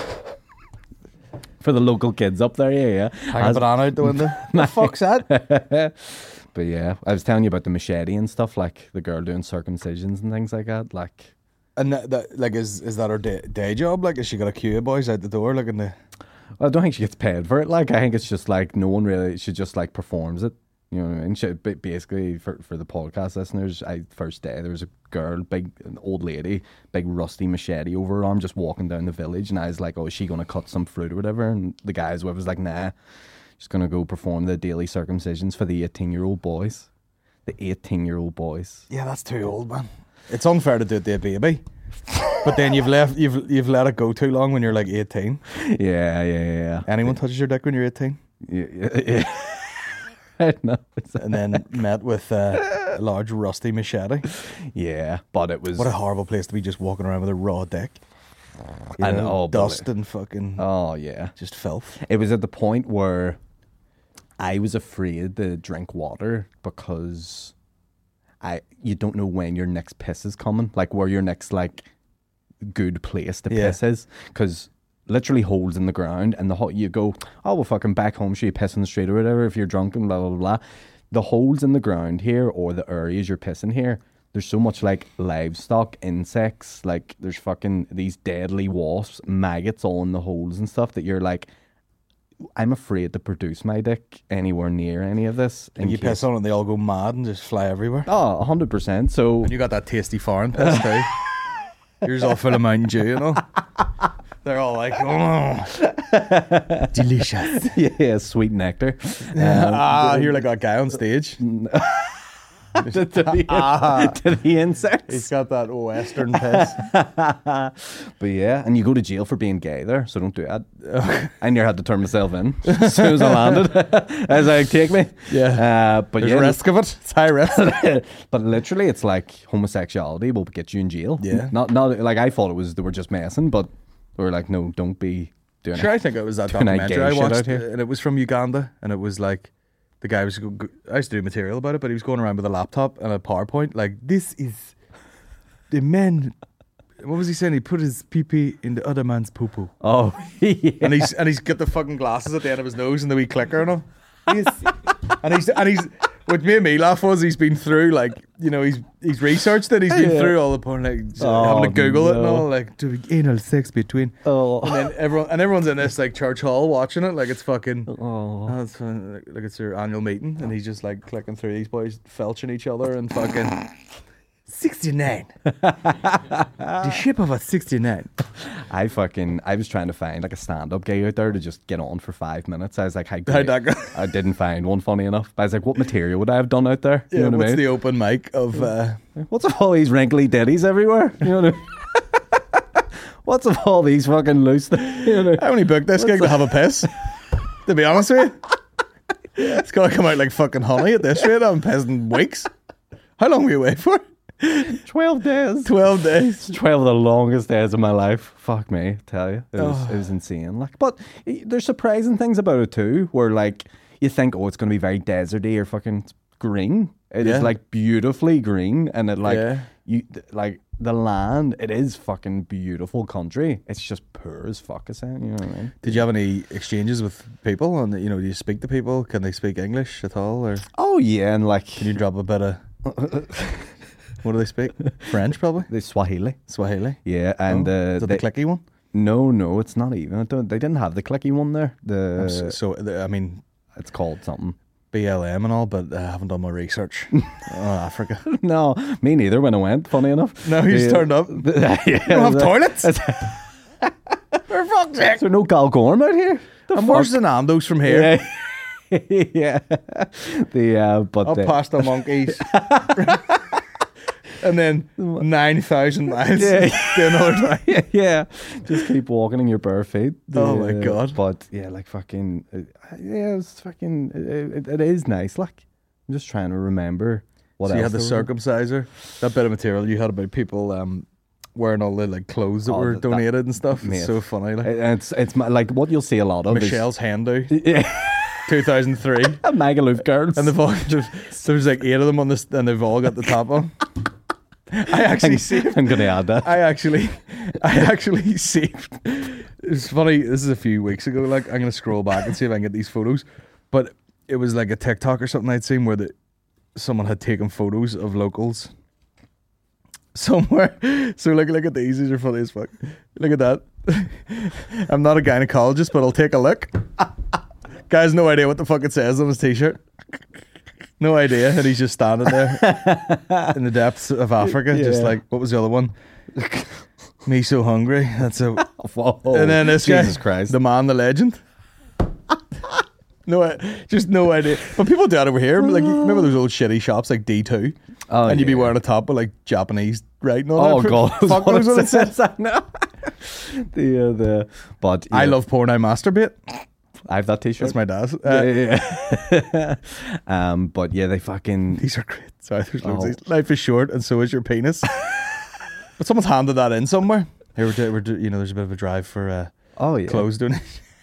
For the local kids up there, yeah, yeah.
Hang a
As-
banana out the window. The fuck's that?
But yeah, I was telling you about the machete and stuff, like the girl doing circumcisions and things like that. Like,
And that, that, like, is is that her day, day job? Like, has she got a queue of boys out the door looking to?
I don't think she gets paid for it. Like, I think it's just like no one really. She just like performs it. You know what I mean? She, ba- basically, for for the podcast listeners, I first day there was a girl, big an old lady, big rusty machete over her arm, just walking down the village, and I was like, "Oh, is she gonna cut some fruit or whatever?" And the guys with was like, "Nah, she's gonna go perform the daily circumcisions for the eighteen year old boys." The eighteen year old boys.
Yeah, that's too old, man. It's unfair to do it to a baby. But then you've left, you've you've let it go too long when you're like eighteen.
Yeah, yeah, yeah.
Anyone touches your dick when you're eighteen,
Yeah, yeah, yeah. I know.
and then met with uh, a large rusty machete.
Yeah, but it was.
What a horrible place to be, just walking around with a raw dick. You
I
know,
know, but
dust
it-
and fucking
Oh yeah.
just filth.
It was at the point where I was afraid to drink water because I you don't know when your next piss is coming, like where your next like good place to
Yeah.
piss is, because literally holes in the ground, and the hot you go, oh well, fucking back home, so you piss in the street or whatever if you're drunk and blah blah blah. The holes in the ground here, or the areas you're pissing here, there's so much like livestock, insects, like there's fucking these deadly wasps, maggots all in the holes and stuff that you're like, I'm afraid to produce my dick anywhere near any of this. in
And you
case-
piss on it, and they all go mad and just fly everywhere.
Oh, one hundred percent. So,
And you got that tasty foreign piss too. Yours all full of Mountain Dew, you know. They're all like, oh, delicious.
Yeah, sweet nectar. Um,
Ah, you're like a guy on stage.
to, the, to the insects.
He's got that Western piss.
But yeah, and you go to jail for being gay there, so don't do that. I near had to turn myself in as soon as I landed. I was like, take me.
Yeah.
Uh, but
There's
yeah,
risk of it. It's high risk.
but literally, it's like homosexuality will get you in jail.
Yeah.
Not not like I thought it was. They were just messing, but they were like, no, don't be doing
Sure,
it.
I think it was that
Doing that
documentary
gay
I
shit
watched,
out here.
and it was from Uganda, and it was like the guy was. go- I used to do material about it, but he was going around with a laptop and a PowerPoint. Like, this is the man. What was he saying? He put his pee pee in the other man's poo poo,
Oh, yeah.
and he's and he's got the fucking glasses at the end of his nose and the wee clicker on him. He's, and he's and he's. What made me laugh was he's been through, like, you know, he's he's researched it. He's been
Yeah.
through all the porn, like
Oh,
having to Google it and
no.
all, like doing anal sex between.
Oh.
And then everyone and everyone's in this like church hall watching it, like it's fucking.
Oh.
Oh, it's fun. Like, like it's their annual meeting, and he's just like clicking through these boys, felching each other, and fucking sixty-nine. The ship of a sixty-nine.
I fucking I was trying to find like a stand-up gig out there to just get on for five minutes. I was like, how
How'd that go?
I didn't find one funny enough. But I was like, what material would I have done out there? You
Yeah,
know what
what's
I mean?
the open mic of? Uh,
What's with all these wrinkly ditties everywhere? You know what I mean? What's with all these fucking loose things? You know?
I only booked this gig to have a piss. To be honest with you, it's gonna come out like fucking honey at this rate. I'm pissing weeks. How long were you away for?
Twelve days.
Twelve days.
Twelve of the longest days of my life. Fuck me, I tell you, it was
Oh.
it was insane. Like, but eh, there's surprising things about it too, where like you think, oh, it's gonna be very deserty or fucking green. It is
Yeah.
like beautifully green, and it like
Yeah.
you th- like the land. It is fucking beautiful country. It's just poor as fuck, as hell, you know what I mean?
Did you have any exchanges with people? And you know, do you speak to people? Can they speak English at all, or
Oh yeah, and like
can you drop a bit of? What do they speak? French, probably.
the Swahili.
Swahili.
Yeah, and
Oh,
uh,
is it
they-
the clicky one?
no, no, it's not even. It don't, they didn't have the clicky one there. The
I'm so, so the- I mean,
it's called something.
B L M and all, but I haven't done my research on Africa.
No, me neither. When I went, funny enough.
No, you just turned up.
You don't
You don't have toilets. For fuck's sake!
Is there no Galgorm out here? The
And where's the Nando's from here?
Yeah, yeah. The uh, but
Up
the,
past the monkeys. And then nine thousand miles
Yeah.
to another time.
yeah, yeah. Just keep walking in your bare feet.
Oh my
The, uh,
God.
But yeah, like fucking uh, yeah, it's fucking. It, it, it is nice. Like I'm just trying to remember what
So
else
you had the
there was.
circumciser. That bit of material you had about people um, wearing all the like clothes that
Oh,
were
that- that-
donated and stuff.
mate.
It's so funny. Like
It- It's it's my, like what you'll see a lot of
Michelle's hen do,
is yeah,
two thousand three.
Magaluf girls.
And they've all, there's, there's like eight of them on this, and they've all got the top on. I actually saved.
I'm gonna add that.
I actually, I actually saved. It's funny. This is a few weeks ago. Like, I'm gonna scroll back and see if I can get these photos. But it was like a TikTok or something I'd seen where the someone had taken photos of locals somewhere. So look, look at these. These are funny as fuck. Look at that. I'm not a gynecologist, but I'll take a look. Guy's no idea what the fuck it says on his t-shirt. No idea, and he's just standing there in the depths of Africa, just
Yeah.
like, what was the other one? Me so hungry. That's a.
Whoa.
And then this
Jesus
guy,
Christ.
the man, the legend. No, I- just no idea. But people do that over here. Like, you remember those old shitty shops like D two,
Oh,
and you'd be
yeah.
wearing a top with like Japanese writing on
Oh
it.
god,
Fuck
what
knows
it
what it says.
says. I know. the uh, the but
I
yeah,
love porn. I masturbate.
I have that T-shirt.
That's my dad's. Uh,
Yeah, yeah, yeah. um, but yeah, they fucking.
These are great. Sorry, there's loads
Oh.
of these. Life is short, and so is your penis. But someone's handed that in somewhere. Here we're, do, we're do, you know, there's a bit of a drive for uh,
Oh yeah.
clothes doing it.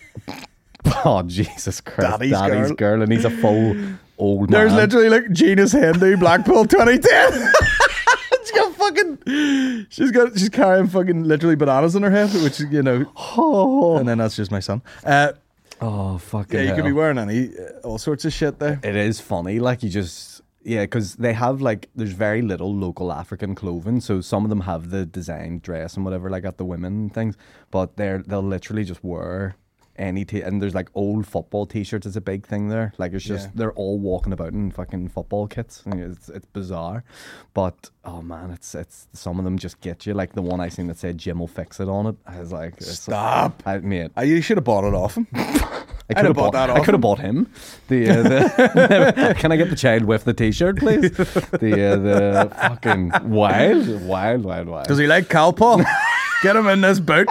Oh Jesus Christ,
Daddy's
Daddy's,
girl.
girl. and he's a full old
There's
man.
literally like Gina's Hindu Blackpool twenty ten. She's got fucking. She's got. She's carrying fucking literally bananas in her head, which you know.
Oh,
And then that's just my son. Uh,
oh fucking.
yeah, you could be
hell.
wearing any uh, all sorts of shit there.
It is funny, like you just yeah, because they have like there's very little local African clothing, so some of them have the design dress and whatever, like at the women and things, but they're they'll literally just wear any t- and there's like old football t-shirts is a big thing there. Like it's just
Yeah.
they're all walking about in fucking football kits. And It's it's bizarre, but oh man, it's it's some of them just get you. Like the one I seen that said Jim will fix it on it. I was like, it's,
Stop.
I mate.
Uh, you should have bought it off him.
I
I'd
could
have
have
bought
bought
that
I
off
could
him.
have bought him. The, uh, the can I get the child with the t-shirt, please? The uh, the fucking wild, wild, wild, wild.
Does he like Calpol? Get him in this boat.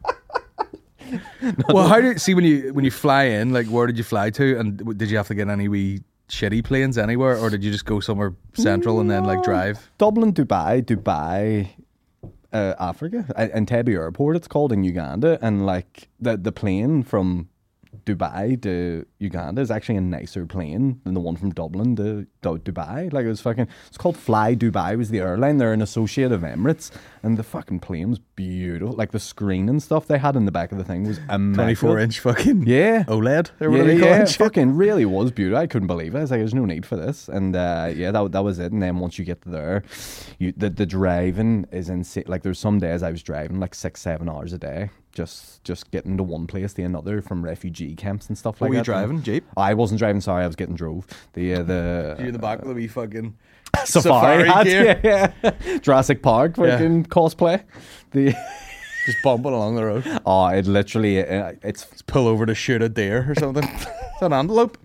Well, how do you see when you when you fly in? Like, where did you fly to? And w- did you have to get any wee shitty planes anywhere, or did you just go somewhere central and then like drive?
Dublin, Dubai, Dubai, uh, Africa, uh, Entebbe Airport. It's called in Uganda, and like the the plane from Dubai to Uganda is actually a nicer plane than the one from Dublin to, to Dubai. Like it was fucking. It's called Fly Dubai. Was the airline? They're an associate of Emirates, and the fucking plane was beautiful. Like the screen and stuff they had in the back of the thing was immaculate.
Twenty-four inch fucking
Yeah.
OLED or
Yeah,
whatever you call
yeah,
it.
fucking really was beautiful. I couldn't believe it. I was like, there's no need for this. And uh, yeah, that that was it. And then once you get there, you the, the driving is insane. Like there's some days I was driving like six, seven hours a day, just just getting to one place to another from refugee camps and stuff
What
like
were you
that.
driving? Jeep?
I wasn't driving. Sorry, I was getting drove. The uh, the
You in the back with the wee fucking
safari,
safari
hat,
gear?
yeah, yeah. Jurassic Park fucking cosplay. The
just bumping along the road.
oh, it literally uh, it's
Pull over to shoot a deer or something. It's an antelope.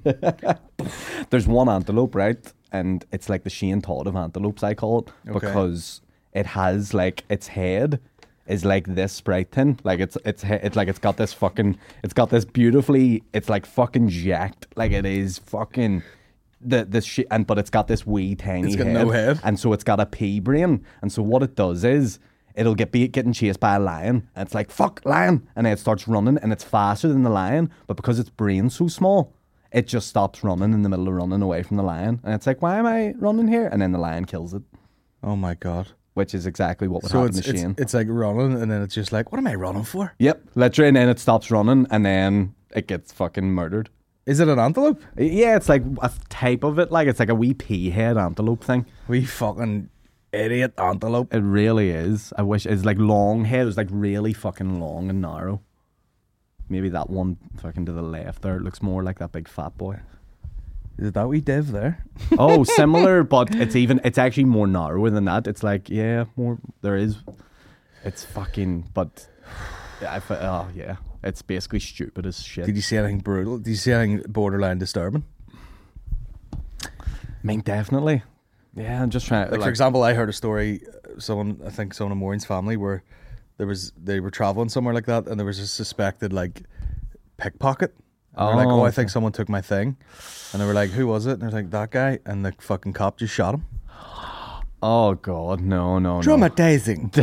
there's one antelope, right? And it's like the Shane Todd of antelopes, I call it,
Okay.
because it has like its head is like this bright thin, like it's it's he- it's like it's got this fucking, it's got this beautifully, it's like fucking jacked, like it is fucking the this shit, and but it's got this wee tiny
It's got
head,
no head.
and so it's got a pea brain, and so what it does is. It'll get be getting chased by a lion, and it's like fuck lion, and then it starts running, and it's faster than the lion, but because its brain's so small, it just stops running in the middle of running away from the lion, and it's like, why am I running here? And then the lion kills it,
Oh my god.
which is exactly what would
So
happen
it's,
to
it's
Shane.
it's like running, and then it's just like, what am I running for?
Yep, literally, and then it stops running, and then it gets fucking murdered.
Is it an antelope?
Yeah, it's like a type of it, like it's like a wee pea head antelope thing.
We fucking idiot antelope.
It really is. I wish it's like long head. It's like really fucking long and narrow. Maybe that one fucking to the left there. It looks more like that big fat boy.
Is it that wee div there?
Oh, similar, but it's even. It's actually more narrower than that. It's like yeah, more. There is. It's fucking. But I. fe- Oh yeah. It's basically stupid as shit.
Did you see anything brutal? Did you see anything borderline disturbing?
I mean, definitely. Yeah, I'm just trying.
Like, for example, I heard a story. uh, Someone, I think, someone in Maureen's family, where there was they were traveling somewhere like that, and there was a suspected like pickpocket. And they were like,
Oh,
oh, I
okay.
think someone took my thing, and they were like, who was it? And they're like, that guy, and the fucking cop just shot him.
Oh god, no, no, no.
Traumatizing.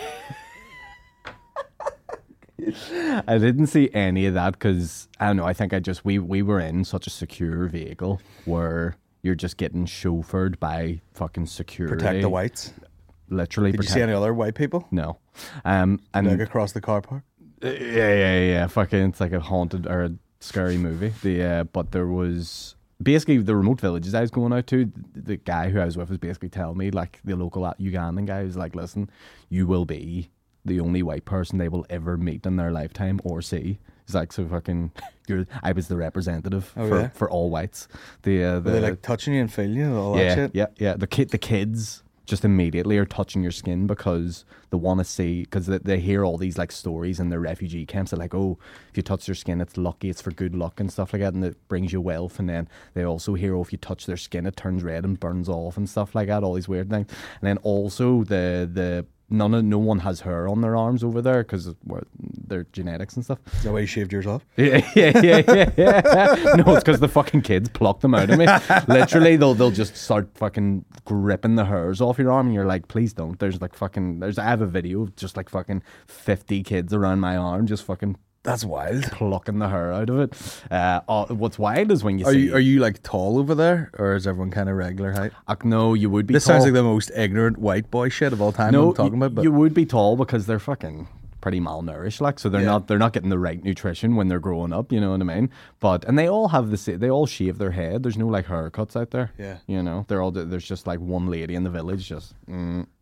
I didn't see any of that because I don't know. I think I just we we were in such a secure vehicle where you're just getting chauffeured by fucking security.
Protect the whites.
Literally.
Did you
protect-
see any other white people?
No. Um. And
Like across the car park?
yeah, yeah, yeah. Fucking, it's like a haunted or a scary movie. The uh, but there was basically the remote villages I was going out to. The guy who I was with was basically telling me, like the local Ugandan guy was like, "Listen, you will be the only white person they will ever meet in their lifetime or see." He's like, "So fucking, you're." I was the representative
Oh,
for,
yeah?
for all whites. The uh, the
Were they like touching you and feeling you and all that
yeah,
shit?
yeah, yeah. The kid, the kids just immediately are touching your skin because they want to see, because they, they hear all these like stories in their refugee camps. They're like, oh, if you touch their skin, it's lucky, it's for good luck and stuff like that, and it brings you wealth. And then they also hear, oh, if you touch their skin, it turns red and burns off and stuff like that. All these weird things. And then also the the none of no one has hair on their arms over there because they're genetics and stuff.
Is that why you shaved yours off?
Yeah, yeah, yeah, yeah, yeah. No, it's because the fucking kids pluck them out of me. Literally, they'll they'll just start fucking gripping the hairs off your arm, and you're like, please don't. There's like fucking. There's I have a video of just like fucking fifty kids around my arm, just fucking
That's wild.
plucking the hair out of it. Uh, oh, what's wild is when you
Are
see.
you are you like tall over there, or is everyone kind of regular height?
Ach, no, you would be.
This
tall.
sounds like the most ignorant white boy shit of all time.
No,
I'm talking
y-
about, but
you would be tall because they're fucking pretty malnourished, like, so they're
Yeah.
not they're not getting the right nutrition when they're growing up. You know what I mean? But and they all have the sa- they all shave their head. There's no like haircuts out there.
Yeah.
you know, they're all there's just like one lady in the village just. Mm,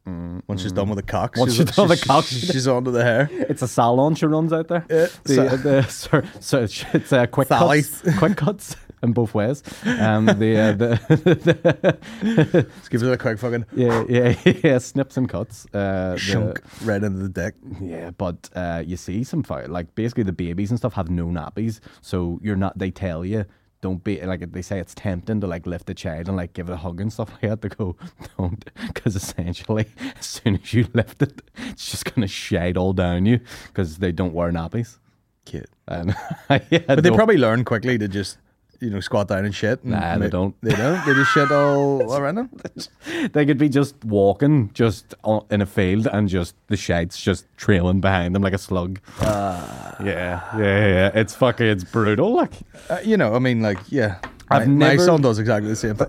Once she's done with the cocks,
Once she's done with the cocks.
she's, she's onto the hair.
It's a salon she runs out there.
Yeah,
the,
so-
the, so, so it's it's, uh, quick
Thales.
cuts, quick cuts in both ways. Um, the, uh, the, the
Just give it a quick fucking
yeah, yeah, yeah, snips and cuts. Uh, the-
shunk right into the dick.
Yeah, but uh, you see some fire. Like basically, the babies and stuff have no nappies, so you're not. They tell you don't be like they say it's tempting to like lift the child and like give it a hug and stuff like that. To go don't, because essentially as soon as you lift it, it's just gonna shade all down you because they don't wear nappies.
Cute.
And yeah,
But they
no.
probably learn quickly to just, you know, squat down and shit. And
Nah, they
ma-
don't.
They don't. They just shit all around them.
They could be just walking just on, in a field and just the shades just trailing behind them like a slug.
Ah.
yeah, yeah, yeah. It's fucking, it's brutal. Like,
Uh, you know, I mean, like, yeah.
I've
my, my
never-
son does exactly the same thing.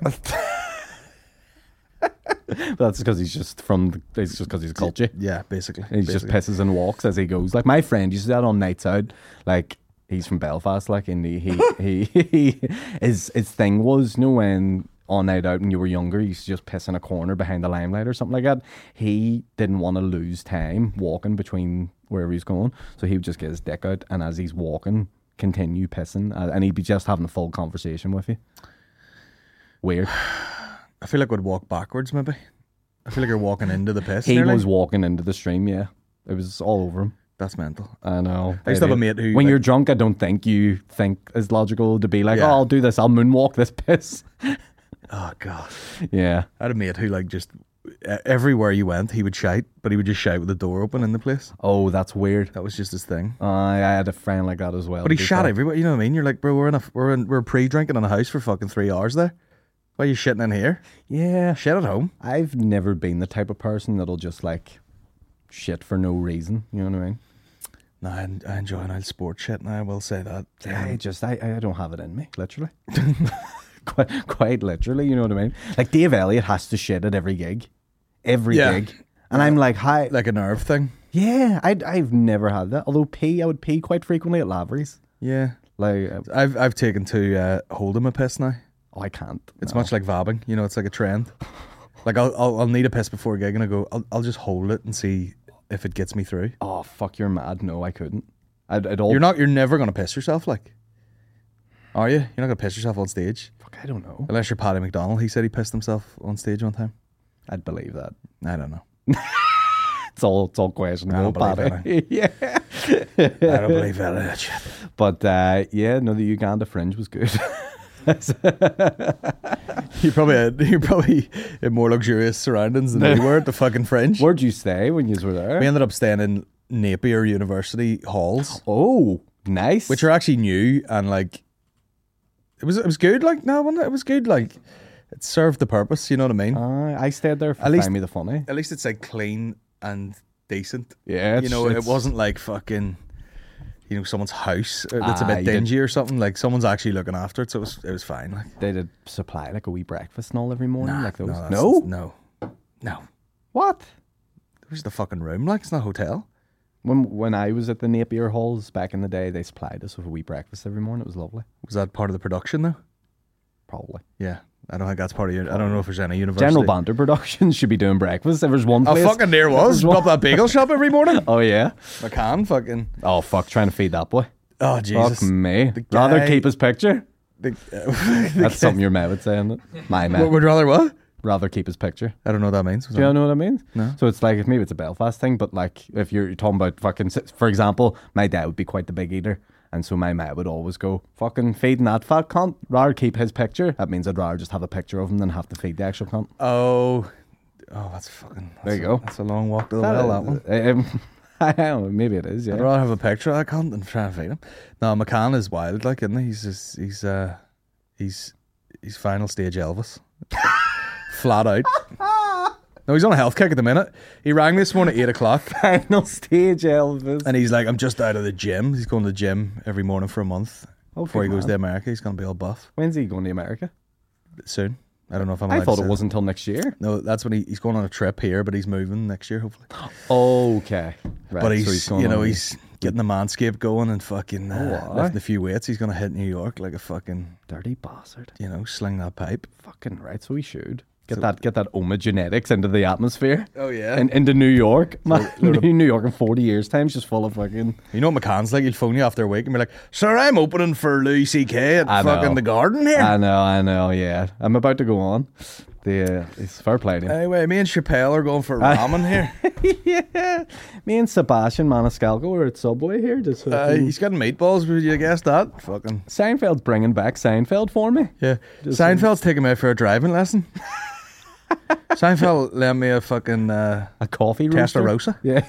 that's because he's just from. The, it's just because he's culture.
Yeah, basically.
He just
basically.
pisses and walks as he goes. Like my friend used to do that on nights out. Like he's from Belfast. Like and he he he, he his his thing was, you know, when on night out when you were younger, you used to just piss in a corner behind the limelight or something like that. He didn't want to lose time walking between wherever he's going, so he would just get his dick out and as he's walking, continue pissing, uh, and he'd be just having a full conversation with you. Weird.
I feel like we'd walk backwards, maybe. I feel like you're walking into the piss.
He
nearly.
was walking into the stream. Yeah, it was all over him.
That's mental.
I know.
I used to have a
It-
mate who,
when
like-
you're drunk, I don't think you think is logical to be like,
Yeah.
oh, I'll do this. I'll moonwalk this piss.
Oh, God.
Yeah.
I had a mate who, like, just uh, everywhere you went, he would shout, but he would just shout with the door open in the place.
Oh, that's weird.
That was just his thing.
Uh, I had a friend like that as well.
But he
to be
shot
fair.
everywhere. You know what I mean? You're like, bro, we're in a we're in we're pre-drinking in a house for fucking three hours there. Why are you shitting in here?
Yeah.
Shit at home.
I've never been the type of person that'll just like shit for no reason. You know what I mean?
No, I, I enjoy an old sport shit. Now I will say that.
I
Um,
just, I, I don't have it in me, literally. quite, quite literally, you know what I mean? Like Dave Elliott has to shit at every gig. Every
Yeah.
gig. And I'm like, hi.
like a nerve thing.
Yeah, I, I've never had that. Although pee, I would pee quite frequently at Lavery's.
Yeah,
Like, uh,
I've I've taken to uh, holding a piss now.
oh, I can't.
It's
No.
much like vabbing. You know, it's like a trend. Like I'll, I'll I'll need a piss before a gig, and I go, I'll I'll just hold it and see if it gets me through.
Oh, fuck, you're mad. No, I couldn't. I'd, I'd all.
You're not. You're never gonna piss yourself, like. Are you? You're not gonna piss yourself on stage,
Fuck, I don't know.
unless you're Paddy McDonald. He said he pissed himself on stage one time.
I'd believe that.
I don't know.
It's all, it's all questionable.
I don't believe
Paddy. yeah.
I don't believe that shit.
But uh, yeah, no, the Uganda Fringe was good.
You probably had, you're probably in more luxurious surroundings than we were at the fucking Fringe.
Where'd you stay when you were there?
We ended up staying in Napier University halls,
oh, nice.
which are actually new and like it was it was good. Like no, wasn't it? It was good. Like it served the purpose. You know what I mean?
Uh, I stayed there for
At least-
Find Me the Funny.
At least it's like clean and decent.
Yeah,
you
it's-
know, it
it's-
wasn't like fucking. You know, someone's house uh, that's a
Ah,
bit
you did-
dingy or something. Like someone's actually looking after it, so it was it was fine. Like
They did supply like a wee breakfast and all every morning. like those.
no, that's-
No,
no, no.
what?
It was the fucking room. Like it's not a hotel.
When when I was at the Napier Halls back in the day, they supplied us with a wee breakfast every morning. It was lovely.
Was that part of the production though?
Probably.
Yeah, I don't think that's part of your. I don't know if there's any university.
General Banter Productions should be doing breakfast. If there's one
Oh,
place.
fucking there was.
There's one-
Up that bagel shop every morning.
Oh yeah.
McCann, fucking.
Oh fuck! Trying to feed that boy.
Oh Jesus.
Fuck me.
The
Rather
guy-
keep his picture.
The-
That's something your mate would say, isn't it? My mate.
Would would rather what?
Rather keep his picture.
I don't know what that means.
Do you know what I mean?
No.
So it's like, maybe it's a Belfast thing, but like if you're talking about fucking, for example, my dad would be quite the big eater. And so my mate would always go, fucking feeding that fat cunt. Rather keep his picture. That means I'd rather just have a picture of him than have to feed the actual cunt.
Oh, oh, that's fucking. That's
There you
a-
go.
That's a long walk to the well. That one.
Um, I don't know, maybe it is,
I'd
yeah.
rather have a picture of that cunt than try and feed him. No, McCann is wild, like, isn't he? He's just, he's uh, he's he's final stage Elvis, flat out. No, he's on a health kick at the minute. He rang me this morning at eight o'clock,
Final stage Elvis.
and he's like, "I'm just out of the gym." He's going to the gym every morning for a month
Oh,
before he
good
goes
man.
to America. He's going to be all buff
When's he going to America?
soon. I don't know if I'm.
I
allowed
thought
to
it
say
wasn't until next year.
that. No, that's when he, he's going on a trip here, but he's moving next year, hopefully.
Okay. Right,
But
so
he's,
going
you know,
on-
he's getting the manscape going and fucking uh,
Oh, aye.
lifting a few weights. He's going to hit New York like a fucking,
dirty bastard.
you know, sling that pipe.
Fucking right, so he should. Get that, get that homogenetics into the atmosphere.
Oh, yeah.
And into New York, man.
load of-
New York in forty years' time is just full of fucking.
You know what McCann's like? He'll phone you after a week and be like, "Sir, I'm opening for Louis C K at
I
fucking
know.
the Garden here."
I know, I know. Yeah, I'm about to go on. The uh, it's fair play to him.
Anyway, me and Chappelle are going for ramen here.
Yeah, me and Sebastian Maniscalco are at Subway here. Just
Uh,
fucking-
he's got meatballs. Would you guess that? Fucking
Seinfeld's bringing back Seinfeld for me.
yeah.
Just-
Seinfeld's taking me out for a driving lesson. Seinfeld lent me a fucking uh,
A coffee roaster.
Testarossa.
Yeah.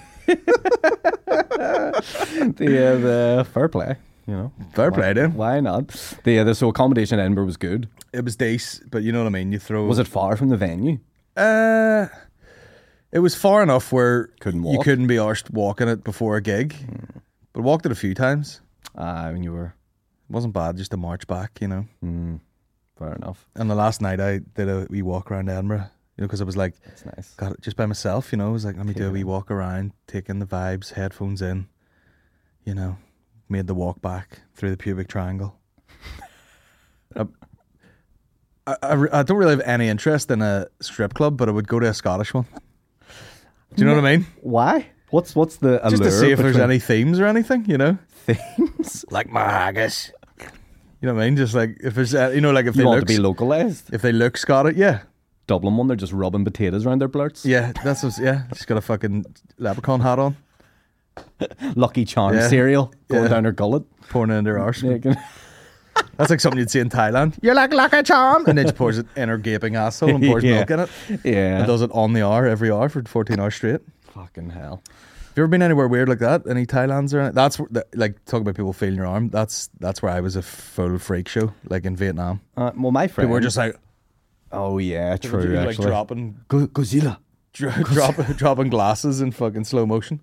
the uh, the fair play, you know.
Fair play to him.
Why not? The uh, the so accommodation in Edinburgh was good.
It was decent, but you know what I mean. You throw.
Was it far from the venue?
Uh, it was far enough where
Couldn't
you
walk?
couldn't be arsed walking it before a gig, but walked it a few times.
Ah, when you were
It wasn't bad just to march back, you know.
mm, fair enough.
And the last night I did a wee walk around Edinburgh, you know, because I was like,
That's nice.
got it just by myself, you know. I was like, let me do a
Yeah.
wee walk around, take in the vibes, headphones in, you know. Made the walk back through the pubic triangle. I, I, I re- I don't really have any interest in a strip club, but I would go to a Scottish one. Do you know what I mean?
Why? What's what's the
Just to
allure
see if there's
between
any themes or anything, you know?
things?
Like my haggis. You know what I mean? Just like if there's, uh, you know, like if
You
they
want
look,
to be localized?
if they look Scottish, yeah,
Dublin one, they're just rubbing potatoes around their blurts.
yeah, that's what's, yeah. She's got a fucking leprechaun hat on,
Lucky Charms
Yeah.
cereal going
Yeah.
down her gullet.
pouring it into her arse.
Yeah, can-
That's like something you'd see in Thailand. You're like like a charm, and then she pours it in her gaping asshole and pours
Yeah.
milk in it.
yeah.
And does it on the hour every hour for fourteen hours straight.
Fucking hell.
Have you ever been anywhere weird like that? Any Thailands or anything? That's where, that, like talk about people feeling your arm. That's that's where I was a full freak show, like in Vietnam.
Uh, well, my friend.
People were just like,
Oh yeah,
people
true.
were, like
actually.
dropping,
Go- Godzilla.
dro- drop, dropping glasses in fucking slow motion.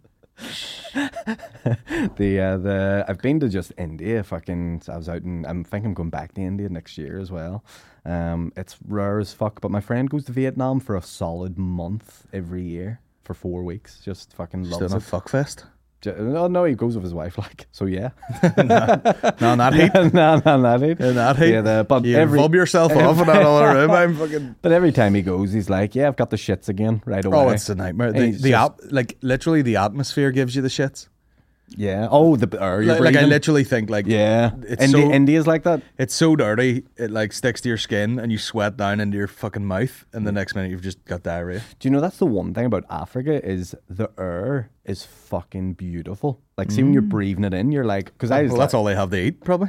The uh, the I've been to just India. Fucking, I was out in. I'm thinking I'm going back to India next year as well. Um, it's rare as fuck. But my friend goes to Vietnam for a solid month every year for four weeks. Just fucking
Just
loves
doing a
it.
fuck fest.
Ju- Oh no, he goes with his wife. Like so, yeah.
No, not heat.
no, no, not it.
In that heat.
Yeah, the, but
you
every
rub yourself off in that other room. I'm fucking.
but every time he goes, he's like, "Yeah, I've got the shits again right away."
Oh, it's a nightmare.
And
The,
he's
the
just-
ap- like literally the atmosphere gives you the shits.
yeah. Oh, the air you're
Like, like I
breathing.
literally think like
Yeah,
it's
Indi-
so
India's like that.
it's so dirty it like sticks to your skin and you sweat down into your fucking mouth and the next minute you've just got diarrhea.
Do you know that's the one thing about Africa is the air is fucking beautiful. Like, see when you're breathing it in, you're like, because I was
Well, that's all they have to eat probably.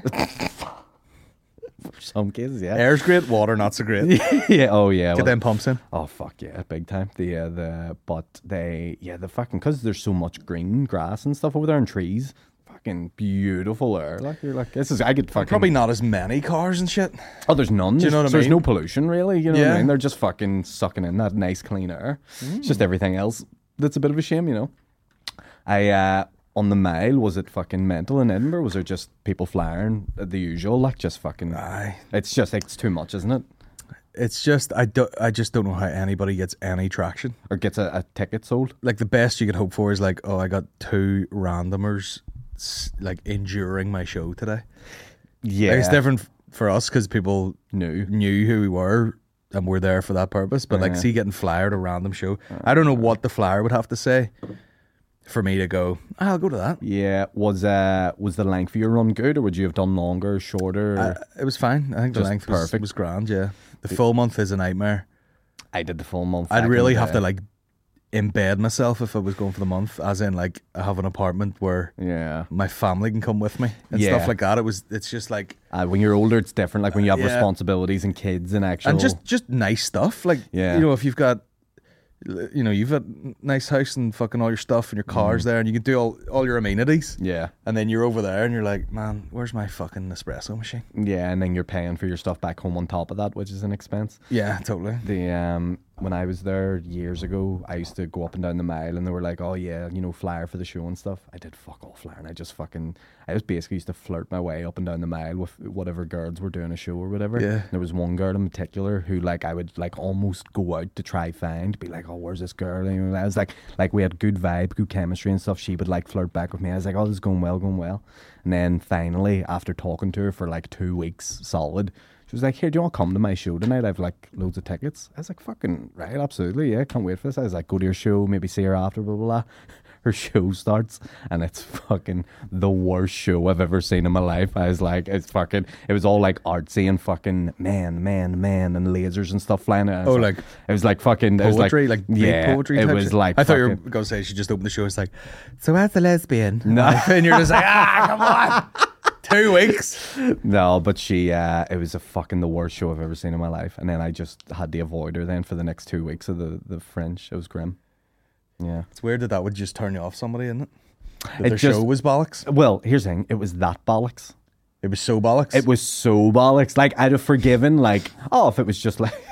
for some cases, yeah,
Air's great, water not so great.
yeah, oh yeah,
Get
well,
them pumps in.
oh fuck yeah, big time. The uh, the but they yeah the fucking because there's so much green grass and stuff over there and trees, fucking beautiful air. Like you're like this is I get fucking
Probably not as many cars and shit.
Oh, there's none.
Do you know
There's-
what I
There's
mean?
no pollution, really. You know what I
Yeah.
mean? They're just fucking sucking in that nice, clean air. It's just everything else that's a bit of a shame, you know. I, uh, on the Mile, was it fucking mental in Edinburgh? Was there just people flying uh, the usual? Like, just fucking.
Aye.
It's just, it's too much, isn't it?
It's just I do, I just don't know how anybody gets any traction.
Or gets a, a ticket sold?
Like the best you could hope for is like, oh, I got two randomers s- like enduring my show today.
Yeah.
Like, it's different f- for us because people
New.
knew who we were and were there for that purpose. But like,
Yeah.
see, getting flyered a random show, I don't know what the flyer would have to say for me to go. "Ah, I'll go to that.
Yeah. Was uh was the length of your run good, or would you have done longer, shorter?
Uh, it was fine. I think the
Just
length was,
perfect.
was grand. Yeah, the full month is a nightmare.
I did the full month.
I'd
back in
really
the
have
day.
to like embed myself if I was going for the month, as in like I have an apartment where
Yeah.
my family can come with me and
Yeah.
stuff like that. It was. It's just like
Uh, when you're older, it's different. Like when you have
Yeah.
responsibilities and kids and actual.
and just just nice stuff. Like
Yeah.
you know, if you've got, you know, you've got a nice house and fucking all your stuff and your cars
Mm.
there, and you can do all all your amenities.
Yeah.
And then you're over there and you're like, man, where's my fucking espresso machine?
Yeah, and then you're paying for your stuff back home on top of that, which is an expense.
Yeah, totally.
The um when I was there years ago, I used to go up and down the Mile, and they were like, "Oh yeah, you know, flyer for the show and stuff." I did fuck all flyer, and I just fucking, I just basically used to flirt my way up and down the Mile with whatever girls were doing a show or whatever.
Yeah.
There was one girl in particular who, like, I would like almost go out to try find, be like, "Oh, where's this girl?" And I was like, like we had good vibe, good chemistry and stuff. She would like flirt back with me. I was like, "Oh, this is going well, going well." And then finally, after talking to her for like two weeks solid, She was like, here, do you want to come to my show tonight? I've like loads of tickets. I was like, fucking right, absolutely, yeah, can't wait for this. I was like, go to your show, maybe see her after, blah, blah, blah. Her show starts and it's fucking the worst show I've ever seen in my life. I was like, it's fucking, it was all like artsy and fucking man, man, man, and lasers and stuff flying. And I was
Oh, like
it was like fucking it was
poetry, like, big
yeah,
poetry.
It
type
was
shit.
like
I thought you were
fucking-
going to say she just opened the show. It's like, so as the lesbian,
No.
and you're just like, ah, come on, two weeks.
No, but she, uh, it was a fucking the worst show I've ever seen in my life. And then I just had to avoid her then for the next two weeks of the, the Fringe. It was grim. Yeah.
It's weird that that would just turn you off somebody, isn't it? That
It
their
just-
show was bollocks.
Well, here's the thing. It was that bollocks.
It was so bollocks.
It was so bollocks. Like, I'd have forgiven, like, oh, if it was just like...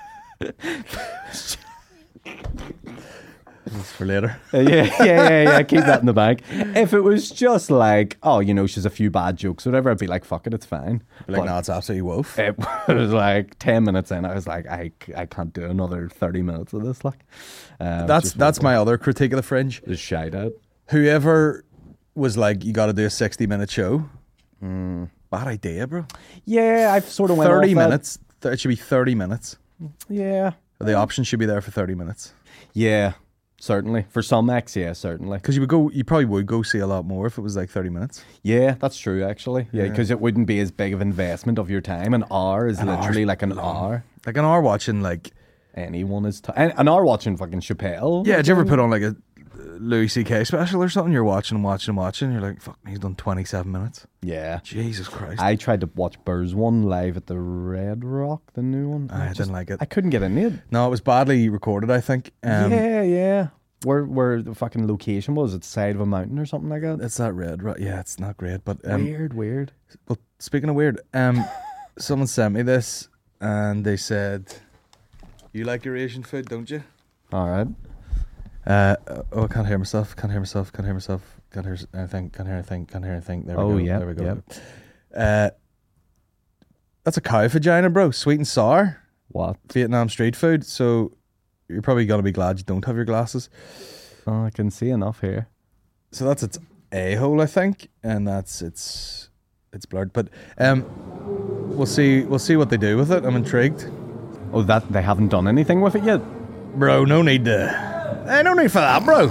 It's for later.
yeah, yeah, yeah, yeah. Keep that in the bag. If it was just like, oh, you know, she's a few bad jokes, whatever, I'd be like, fuck it, it's fine.
Like,
But
no, it's absolutely wolf.
it was like ten minutes in, I was like, I, I can't do another thirty minutes of this. Like, uh,
That's
just
that's
was-
my other critique of the Fringe.
just shite out.
Whoever was like, you got to do a sixty minute show. Bad idea, bro.
Yeah, I've sort of went
Thirty
off that.
minutes. Th- It should be thirty minutes.
Yeah,
The option should be there for thirty minutes.
yeah, certainly for some acts, yeah, certainly.
Because you would go, you probably would go see a lot more if it was like thirty minutes.
Yeah, that's true, actually. Yeah,
Yeah.
because it wouldn't be as big of investment of your time. An hour is
An hour's
literally like an hour.
Like an hour watching, like,
Anyone is t- an an hour watching fucking Chappelle.
yeah. Did you ever put on like a Louis C K special or something? You're watching and watching and watching. You're like, fuck, he's done twenty-seven minutes.
Yeah.
Jesus Christ.
I tried to watch Burrs one live at the Red Rock, the new one.
I
just-
didn't like it.
I couldn't get in it.
No, it was badly recorded, I think. Um,
yeah, yeah. Where where the fucking location was? It's side of a mountain or something like that.
It's that red, right? Yeah, it's not great. But um,
weird, weird.
well, speaking of weird, um, someone sent me this and they said, "You like your Asian food, don't you?"
All right.
Uh, oh, I can't hear myself. Can't hear myself. Can't hear myself. Can't hear anything. Can't hear anything. Can't hear anything. There we
Oh,
go.
yeah,
There we go.
yep.
Uh, that's a cow vagina, bro. Sweet and sour
What?
Vietnam street food. So you're probably gonna be glad you don't have your glasses.
Oh, I can see enough here.
So that's its a hole, I think, and that's its it's blurred. But um, we'll see. We'll see what they do with it. I'm intrigued,
Oh, that they haven't done anything with it yet.
bro. No need to. Eh, no need for that, bro.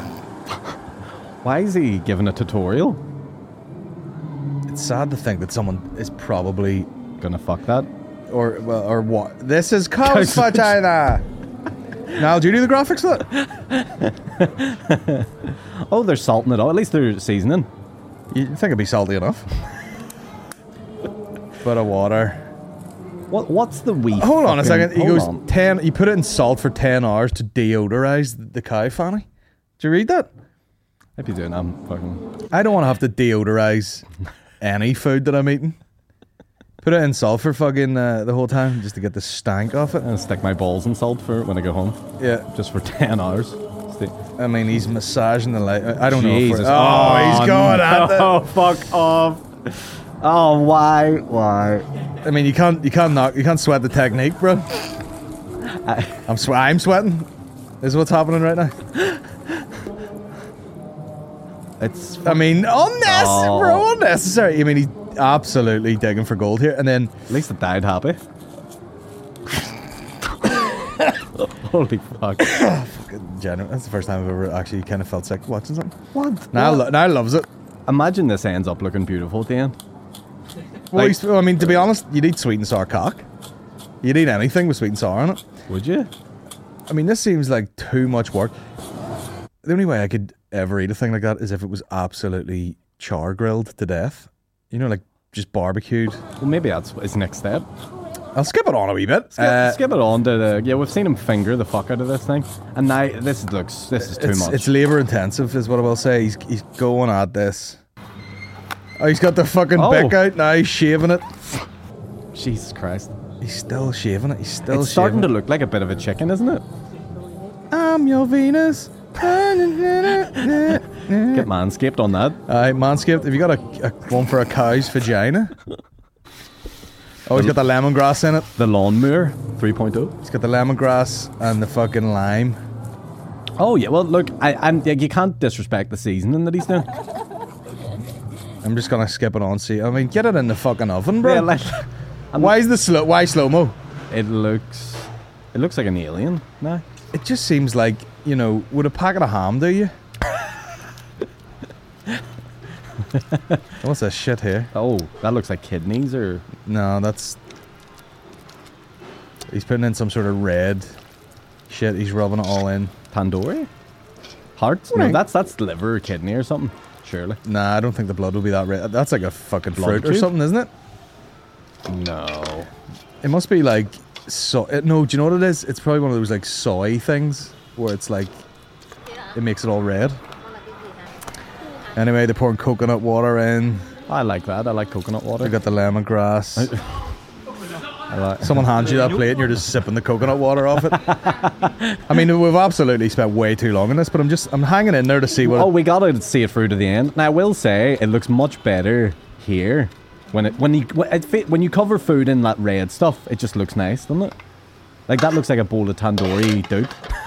Why is he giving a tutorial?
It's sad to think that someone is probably
Gonna fuck that.
or well, or what? This is cow's vagina. Now, do you do the graphics for it?
Oh, they're salting it out. At least they're seasoning.
You think it'd be salty enough? Bit of water.
What? What's the wee?
Hold on a
fucking-
second. He
hold
goes
on.
ten. You put it in salt for ten hours to deodorize the cow fanny. Did you read that?
If you doing, I'm fucking.
I don't want to have to deodorize any food that I'm eating. Put it in salt for fucking uh, the whole time just to get the stank off it.
I'm gonna stick my balls in salt for when I go home,
Yeah.
just for ten hours. Stay-
I mean, he's massaging the light. I don't know. If
Jesus.
we're- oh, he's going at it.
Oh, fuck off. Oh, why? Why?
I mean, you can't, you can't knock, you can't sweat the technique, bro.
I,
I'm swe- I'm sweating. Is what's happening right now.
it's.
I mean, unnecessary,
Oh.
bro, unnecessary. I mean, he's absolutely digging for gold here, and then
At least it died happy. Holy fuck.
genuine. That's the first time I've ever actually kind of felt sick watching something.
What?
Now,
What?
lo- now loves it.
Imagine this ends up looking beautiful at the end.
Well,
Like-
he's- well, I mean, to be honest, you'd eat sweet and sour cock. You'd eat anything with sweet and sour on it.
Would you?
I mean, this seems like too much work. The only way I could ever eat a thing like that is if it was absolutely char grilled to death. You know, like just barbecued.
Well, maybe that's his next step.
I'll skip it on a wee bit.
Skip,
Uh,
skip it on to the. Yeah, we've seen him finger the fuck out of this thing. And now, this looks. This is too
it's,
much.
it's labor intensive, is what I will say. He's he's going at this. Oh, he's got the fucking
Oh.
bick out now. He's shaving it.
Jesus Christ.
He's still shaving it. He's still
It's starting to
shaving
look like a bit of a chicken, isn't it?
it. I'm your Venus.
Get manscaped on that.
Alright, Manscaped, have you got a, a one for a cow's vagina? Oh, he's got the lemongrass in it.
The lawnmower three point oh.
He's got the lemongrass and the fucking lime.
Oh yeah, well look, I, I'm, yeah, you can't disrespect the seasoning that he's doing.
I'm just gonna skip it on. See, I mean, get it in the fucking oven, bro.
Yeah, like,
Why is the slow? Why slow mo?
It looks, it looks like an alien. No.
It just seems like, you know, would a packet of ham do you? What's this shit here?
Oh, that looks like kidneys or.
No, that's. He's putting in some sort of red shit. He's rubbing it all in.
Tandoori? Hearts? No,
Right.
that's that's liver or kidney or something. Surely.
Nah, I don't think the blood will be that red. That's like a fucking
Blood
fruit or
tube?
something, isn't it?
No.
It must be like so. It, no, do you know what it is? It's probably one of those like soy things where it's like it makes it all red. Anyway, they're pouring coconut water in.
I like that. I like coconut water.
They got the lemongrass.
I like.
Someone hands you that plate and you're just sipping the coconut water off it. I mean, we've absolutely spent way too long on this, but I'm just I'm hanging in there to see what.
Oh,
it,
we gotta see it through to the end. Now, I will say it looks much better here when it when you when, it, fit- when you cover food in that red stuff. It just looks nice, doesn't it? Like that looks like a bowl of tandoori dude.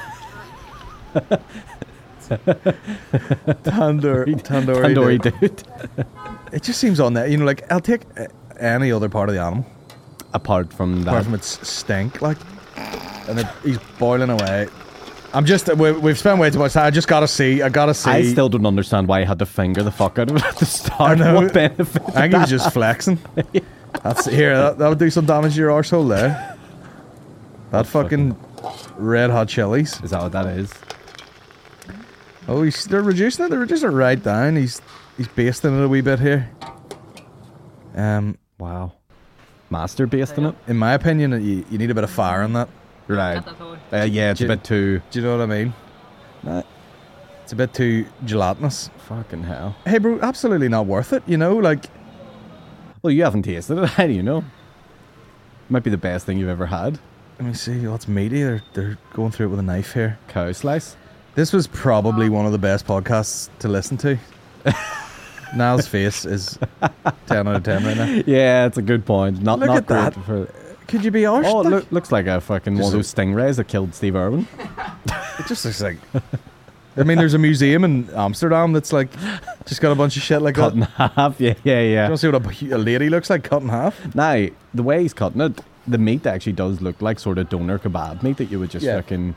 tandoori, tandoori.
Tandoori
dude.
dude.
It just seems on there. You know, like I'll take uh, any other part of the animal.
Apart from that,
Apart from its stink, like, and it, he's boiling away. I'm just, we, we've spent way too much time. I just gotta see, I gotta see.
I still don't understand why you had to finger the fuck out of it at the start.
I know.
What benefit?
I think he was just flexing. That's here. That, that would do some damage to your arsehole there. That fucking red hot chilies.
Is that what that is?
Oh, he's, they're reducing it. They're reducing it right down. He's he's basting it a wee bit here. Um,
Wow. Master based in it?
in my opinion, you, you need a bit of fire in that.
Right. Uh, yeah, it's a
J-
bit too.
Do you know what I mean?
Nah,
It's a bit too gelatinous.
fucking hell.
Hey, bro, absolutely not worth it. You know, like.
Well, you haven't tasted it. How do you know? Might be the best thing you've ever had.
Let me see. Oh, it's meaty. They're, they're going through it with a knife here.
Cow slice.
This was probably one of the best podcasts to listen to. Niall's face is ten out of ten right now.
Yeah, it's a good point. Not
Look
not
at that.
great for.
Could you be arsed?
Oh, it
like?
look, looks like a fucking one
Just
of those stingrays that killed Steve Irwin.
It just looks like. I mean, there's a museum in Amsterdam that's like just got a bunch of shit like
Cut
that.
in half. Yeah, yeah,
You
yeah.
want to see what a, a lady looks like cut in half?
Now, the way he's cutting it, the meat actually does look like sort of doner kebab meat that you would just
Yeah.
fucking.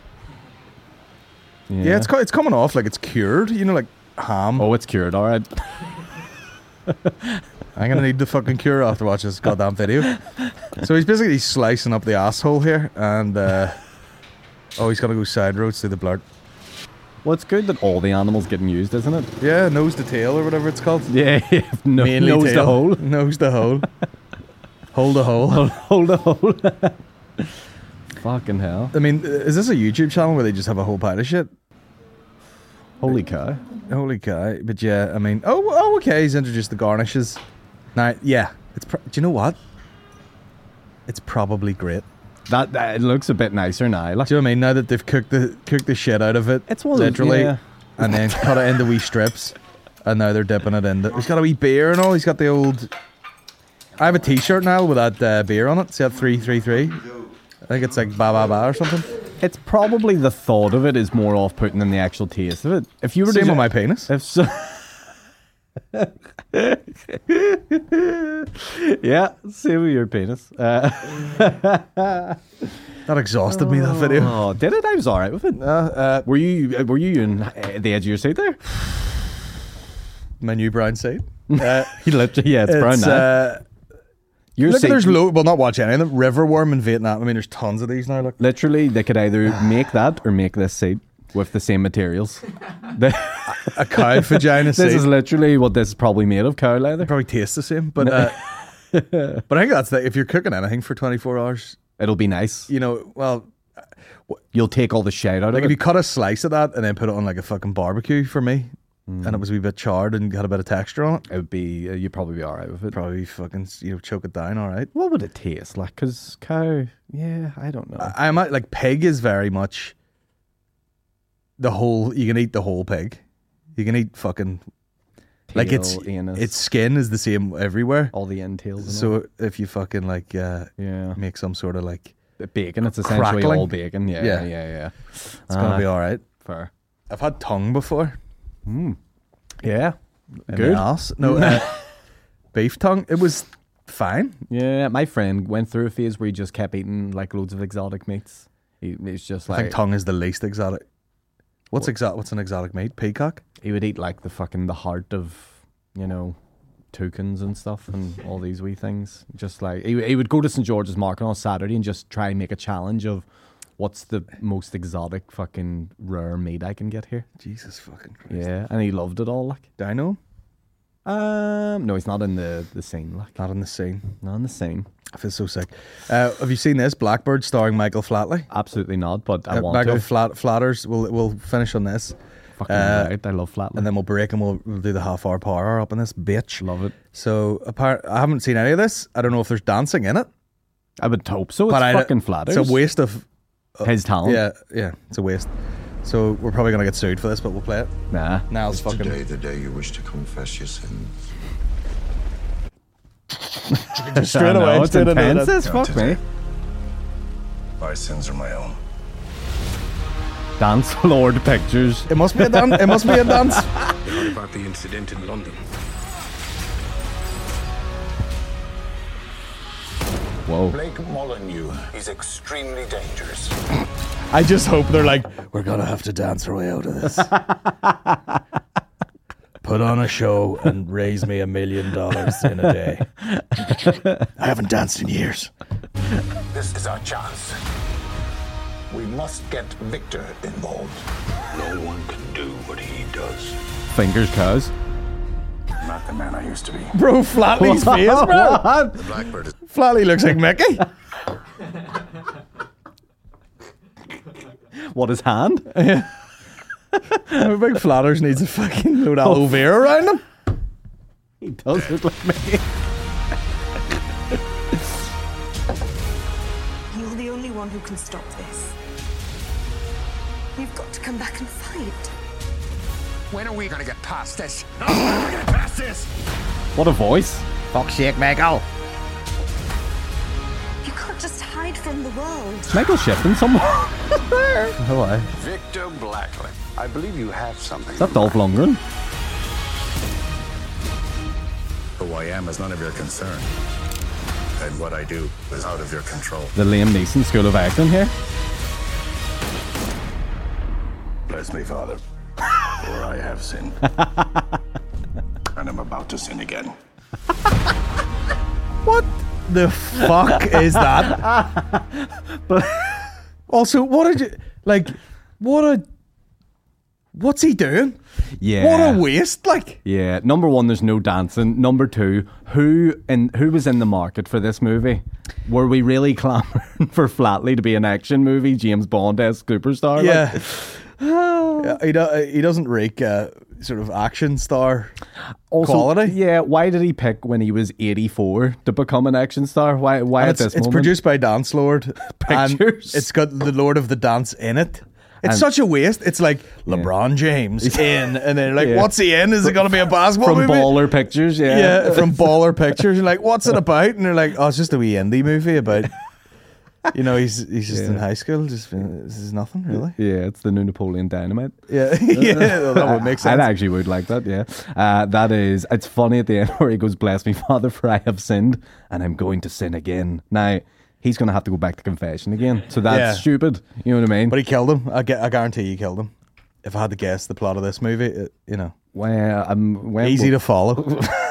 Yeah,
Yeah, it's co- it's coming off like it's cured. You know, like ham.
Oh, it's cured, alright.
I'm gonna need the fucking cure after watching this goddamn video. So he's basically slicing up the asshole here, and uh, oh, he's gonna go side roads through the blood.
Well, it's good that all the animals getting used, isn't it?
Yeah, nose to tail or whatever it's called.
Yeah, yeah. No,
Mainly
nose
tail.
the hole.
Nose the hole. Hold the hole.
Hold the hole. Fucking hell.
I mean, is this a YouTube channel where they just have a whole pile of shit?
Holy cow.
Holy cow! But yeah, I mean, oh, oh, okay. He's introduced the garnishes. Now, yeah, it's. Pro- do you know what? It's probably great.
That, that it looks a bit nicer now. Like,
Do you know what I mean? Now that they've cooked the cooked the shit out of it,
It's one of those-
literally,
yeah.
and then cut it into wee strips, and now they're dipping it in. The, he's got a wee beer and all. He's got the old. I have a T-shirt now with that uh, beer on it. See that three three three? I think it's like ba ba ba or something.
it's probably the thought of it is more off-putting than the actual taste of it. If you were
Same
to
with my penis.
If so. Yeah, same with your penis. Uh,
That exhausted me. That video.
oh, did it? I was all right with it.
Uh, uh,
Were you? Were you in uh, the edge of your seat there?
my new brown seat. Uh,
You literally, yeah, it's, brown
it's,
now.
uh,
Your
look,
seat,
there's lo- well, not watch any of them. Riverworm in Vietnam. I mean, there's tons of these now. Look,
literally, they could either make that or make this seat with the same materials. The-
a cow vagina seat.
this is literally what this is probably made of, cow leather.
probably tastes the same, but uh, but I think that's the, if you're cooking anything for twenty-four hours,
It'll be nice.
you know, well,
You'll take all the shite out
like
of
if
it.
you cut a slice of that and then put it on like a fucking barbecue for me,
Mm.
and it was a wee bit charred and had a bit of texture on it,
It would be. Uh, you'd probably be all right with it.
probably fucking you know choke it down. All right.
What would it taste like? Because cow, yeah, I don't know.
I, I might like pig is very much the whole. You can eat the whole pig. You can eat fucking like it's
Tail, anus,
its skin is the same everywhere.
all the entails. And all.
So if you fucking like uh,
yeah,
make some sort of like,
bacon. It's essentially
Crackling.
all bacon. Yeah,
Yeah.
yeah, yeah. yeah.
it's gonna be all right.
Fair.
I've had tongue before.
Mm. Yeah,
In
good.
the arse. No, uh, beef tongue. It was fine.
Yeah, my friend went through a phase where he just kept eating like loads of exotic meats. He, he's just
I
like
think tongue is the least exotic. What's exotic? What's an exotic meat? Peacock.
he would eat like the fucking the heart of, you know, toucans and stuff and all these wee things. Just like he, he would go to Saint George's Market on Saturday and just try and make a challenge of what's the most exotic fucking rare meat I can get here.
Jesus fucking Christ.
Yeah, and he loved it all. Like,
Do I know him?
um, no, he's not in the the scene. Like,
Not in the scene.
not in the scene.
I feel so sick. Uh, have you seen this? Blackbird starring Michael Flatley.
Absolutely not. But I
Uh,
want
Michael
to.
Flat Flatters. We'll we'll finish on this,
Fucking
uh,
right. I love Flatley.
and then we'll break and we'll, we'll do the half hour power up on this bitch.
Love it.
So apart, I haven't seen any of this. I don't know if there's dancing in it.
I would hope so. It's
But I-
fucking Flatters.
It's a waste of
His talent.
yeah yeah. It's a waste. So we're probably gonna get sued for this, but we'll play it.
Nah.
Niall's
Is
fucking.
today the day you wish to confess your sins?
Just straight
I know,
away.
it's
straight into
intense
it.
as fuck,
Today.
me.
My sins are my own.
Dance Lord Pictures.
It must be a dance. It must be a dance.
What about the incident in London?
Whoa.
Blake Molyneux is extremely dangerous.
I just hope they're like, we're gonna have to dance our way out of this. Put on a show and raise me a million dollars in a day. I haven't danced in years.
This is our chance. We must get Victor involved. No one can do what he does.
Fingers cuz.
Not the man I used to be.
Bro, Flatley's face, bro.
What?
The Blackbird is
Flatley looks like Mickey.
What, his hand?
How big Flatters needs a fucking load of aloe vera around him.
He does look like me.
You're the only one who can stop this. You've got to come back and fight.
When are we gonna get past this? No, we're gonna get past this!
What a voice.
Fuck's sake, Michael.
You can't just hide from the world.
Michael Shifton somewhere.
Oh, aye.
Victor Blackley. I believe you have something.
Is that Dolph Lundgren?
who I am is none of your concern. And what I do is out of your control.
The Liam Neeson School of Acting here.
Bless me, Father, for I have sinned. And I'm about to sin again.
What the fuck is that? But also, what did you like? What a what's he doing?
Yeah.
What a waste! Like,
Yeah. Number one, there's no dancing. Number two, who in who was in the market for this movie? Were we really clamoring for Flatley to be an action movie, James Bond-esque superstar?
yeah,
Like,
yeah he do, he doesn't rake uh, sort of action star
also,
quality.
Yeah. Why did he pick when he was eighty-four to become an action star? Why? Why
And
at
it's,
this
it's
moment?
produced by Dance Lord. And
Pictures.
it's got the Lord of the Dance in it. It's
And-
such a waste. It's like LeBron James in, and then like,
Yeah.
what's he in? Is it going to be a basketball
From
movie?
Baller Pictures, yeah.
Yeah, from Baller Pictures. You're like, what's it about? And they're like, oh, it's just a wee indie movie about, you know, he's he's just in
Yeah.
high school. Just been- this is nothing really.
Yeah, it's the new Napoleon Dynamite.
Yeah, yeah, well, that would make
I
sense.
actually would like that, yeah. Uh, that is, it's funny at the end where he goes, "Bless me, Father, for I have sinned, and I'm going to sin again." Now, he's going to have to go back to confession again. So that's
Yeah.
stupid. You know what I mean?
But he killed him. I, gu- I guarantee he killed him. If I had to guess the plot of this movie, it, you know,
well, um, when,
easy to follow.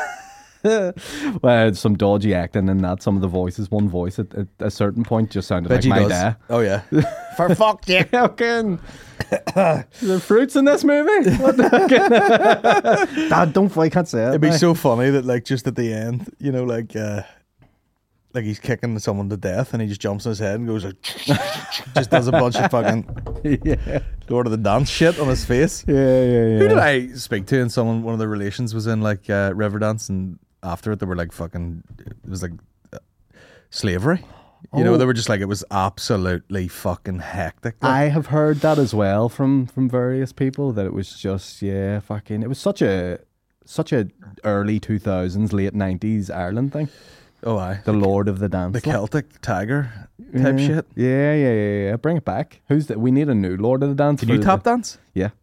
well, some dodgy acting in that. Some of the voices, one voice at, at a certain point just sounded
Bet
like
he
my
does.
dad.
Oh yeah. For fuck's sake.
Fucking. Is there fruits in this movie? What the fucking- Dad, don't I can't say it.
It'd be
now.
so funny that like just at the end, you know, like uh like he's kicking someone to death and he just jumps on his head and goes like just does a bunch of fucking
yeah.
Lord of the Dance shit on his face.
Yeah, yeah, yeah.
Who did I speak to? And someone, one of the relations was in like uh, Riverdance, and after it, they were like fucking. It was like uh, slavery. You know,
Oh.
they were just like it was absolutely fucking hectic. Like,
I have heard that as well from from various people that it was just yeah fucking it was such a such a early two thousands late nineties Ireland thing,
oh, aye,
the Lord of the Dance,
the
like.
Celtic tiger type
yeah.
shit.
Yeah, yeah, yeah, yeah. Bring it back. Who's that? We need a new Lord of the Dance.
Can
for
you
the-
tap dance?
Yeah.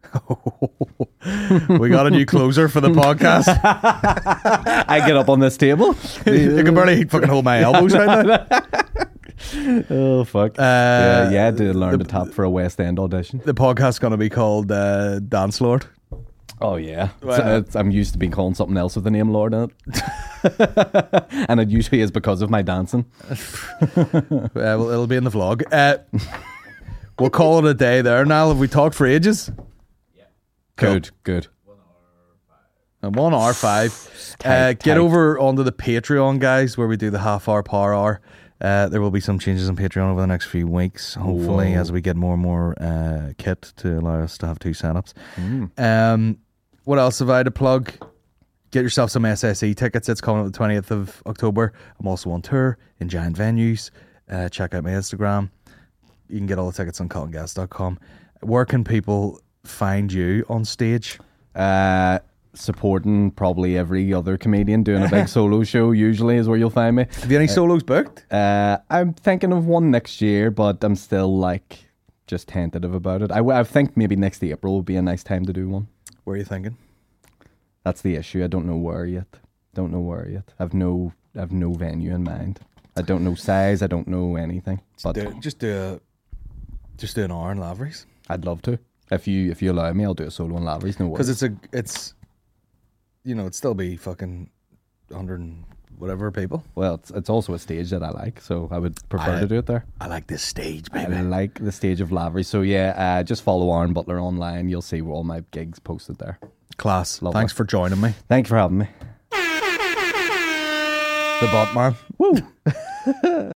We got a new closer for the podcast.
I get up on this table.
You can barely fucking hold my elbows right now.
Oh fuck!
Uh,
yeah, yeah. I did learn
the-
to tap for a West End audition.
The podcast's going to be called uh, Dance Lord.
Oh yeah,
Well,
So it's- I'm used to being calling something else with the name Lord in it, and it usually is because of my dancing.
Uh, well, it'll be in the vlog. Uh, we'll call it a day there. Now, have we talked for ages?
Good, good.
And one hour five.
Tight,
Uh, get
tight.
over onto the Patreon, guys, where we do the half hour, power hour. Uh, there will be some changes on Patreon over the next few weeks, hopefully,
Whoa.
as we get more and more uh, kit to allow us to have two setups.
Mm.
Um, what else have I to plug? Get yourself some S S E tickets. It's coming up the twentieth of October. I'm also on tour in giant venues. Uh, check out my Instagram. You can get all the tickets on cotton gas dot com. Where can people find you on stage?
Uh, supporting probably every other comedian doing a big solo show. Usually is where you'll find me.
Have you any solos booked?
Uh, I'm thinking of one next year, but I'm still like just tentative about it. I, I think maybe next April would be a nice time to do one.
Where are you thinking?
That's the issue. I don't know where yet. Don't know where yet. I've no, I've no venue in mind. I don't know size. I don't know anything. But
Do, just do a, just do an hour in Lavery's.
I'd love to. If you, if you allow me, I'll do a solo in Lavery's. No worries.
Because it's a, it's, you know, it'd still be fucking hundred and whatever people.
Well, it's, it's also a stage that I like, so I would prefer
I-
to do it there.
I like this stage,
I
baby.
like the stage of Lavery. So yeah, uh, just follow Aaron Butler online. You'll see all my gigs posted there.
Class.
Lovely.
Thanks for joining me.
Thanks for having me.
The bot man. Woo.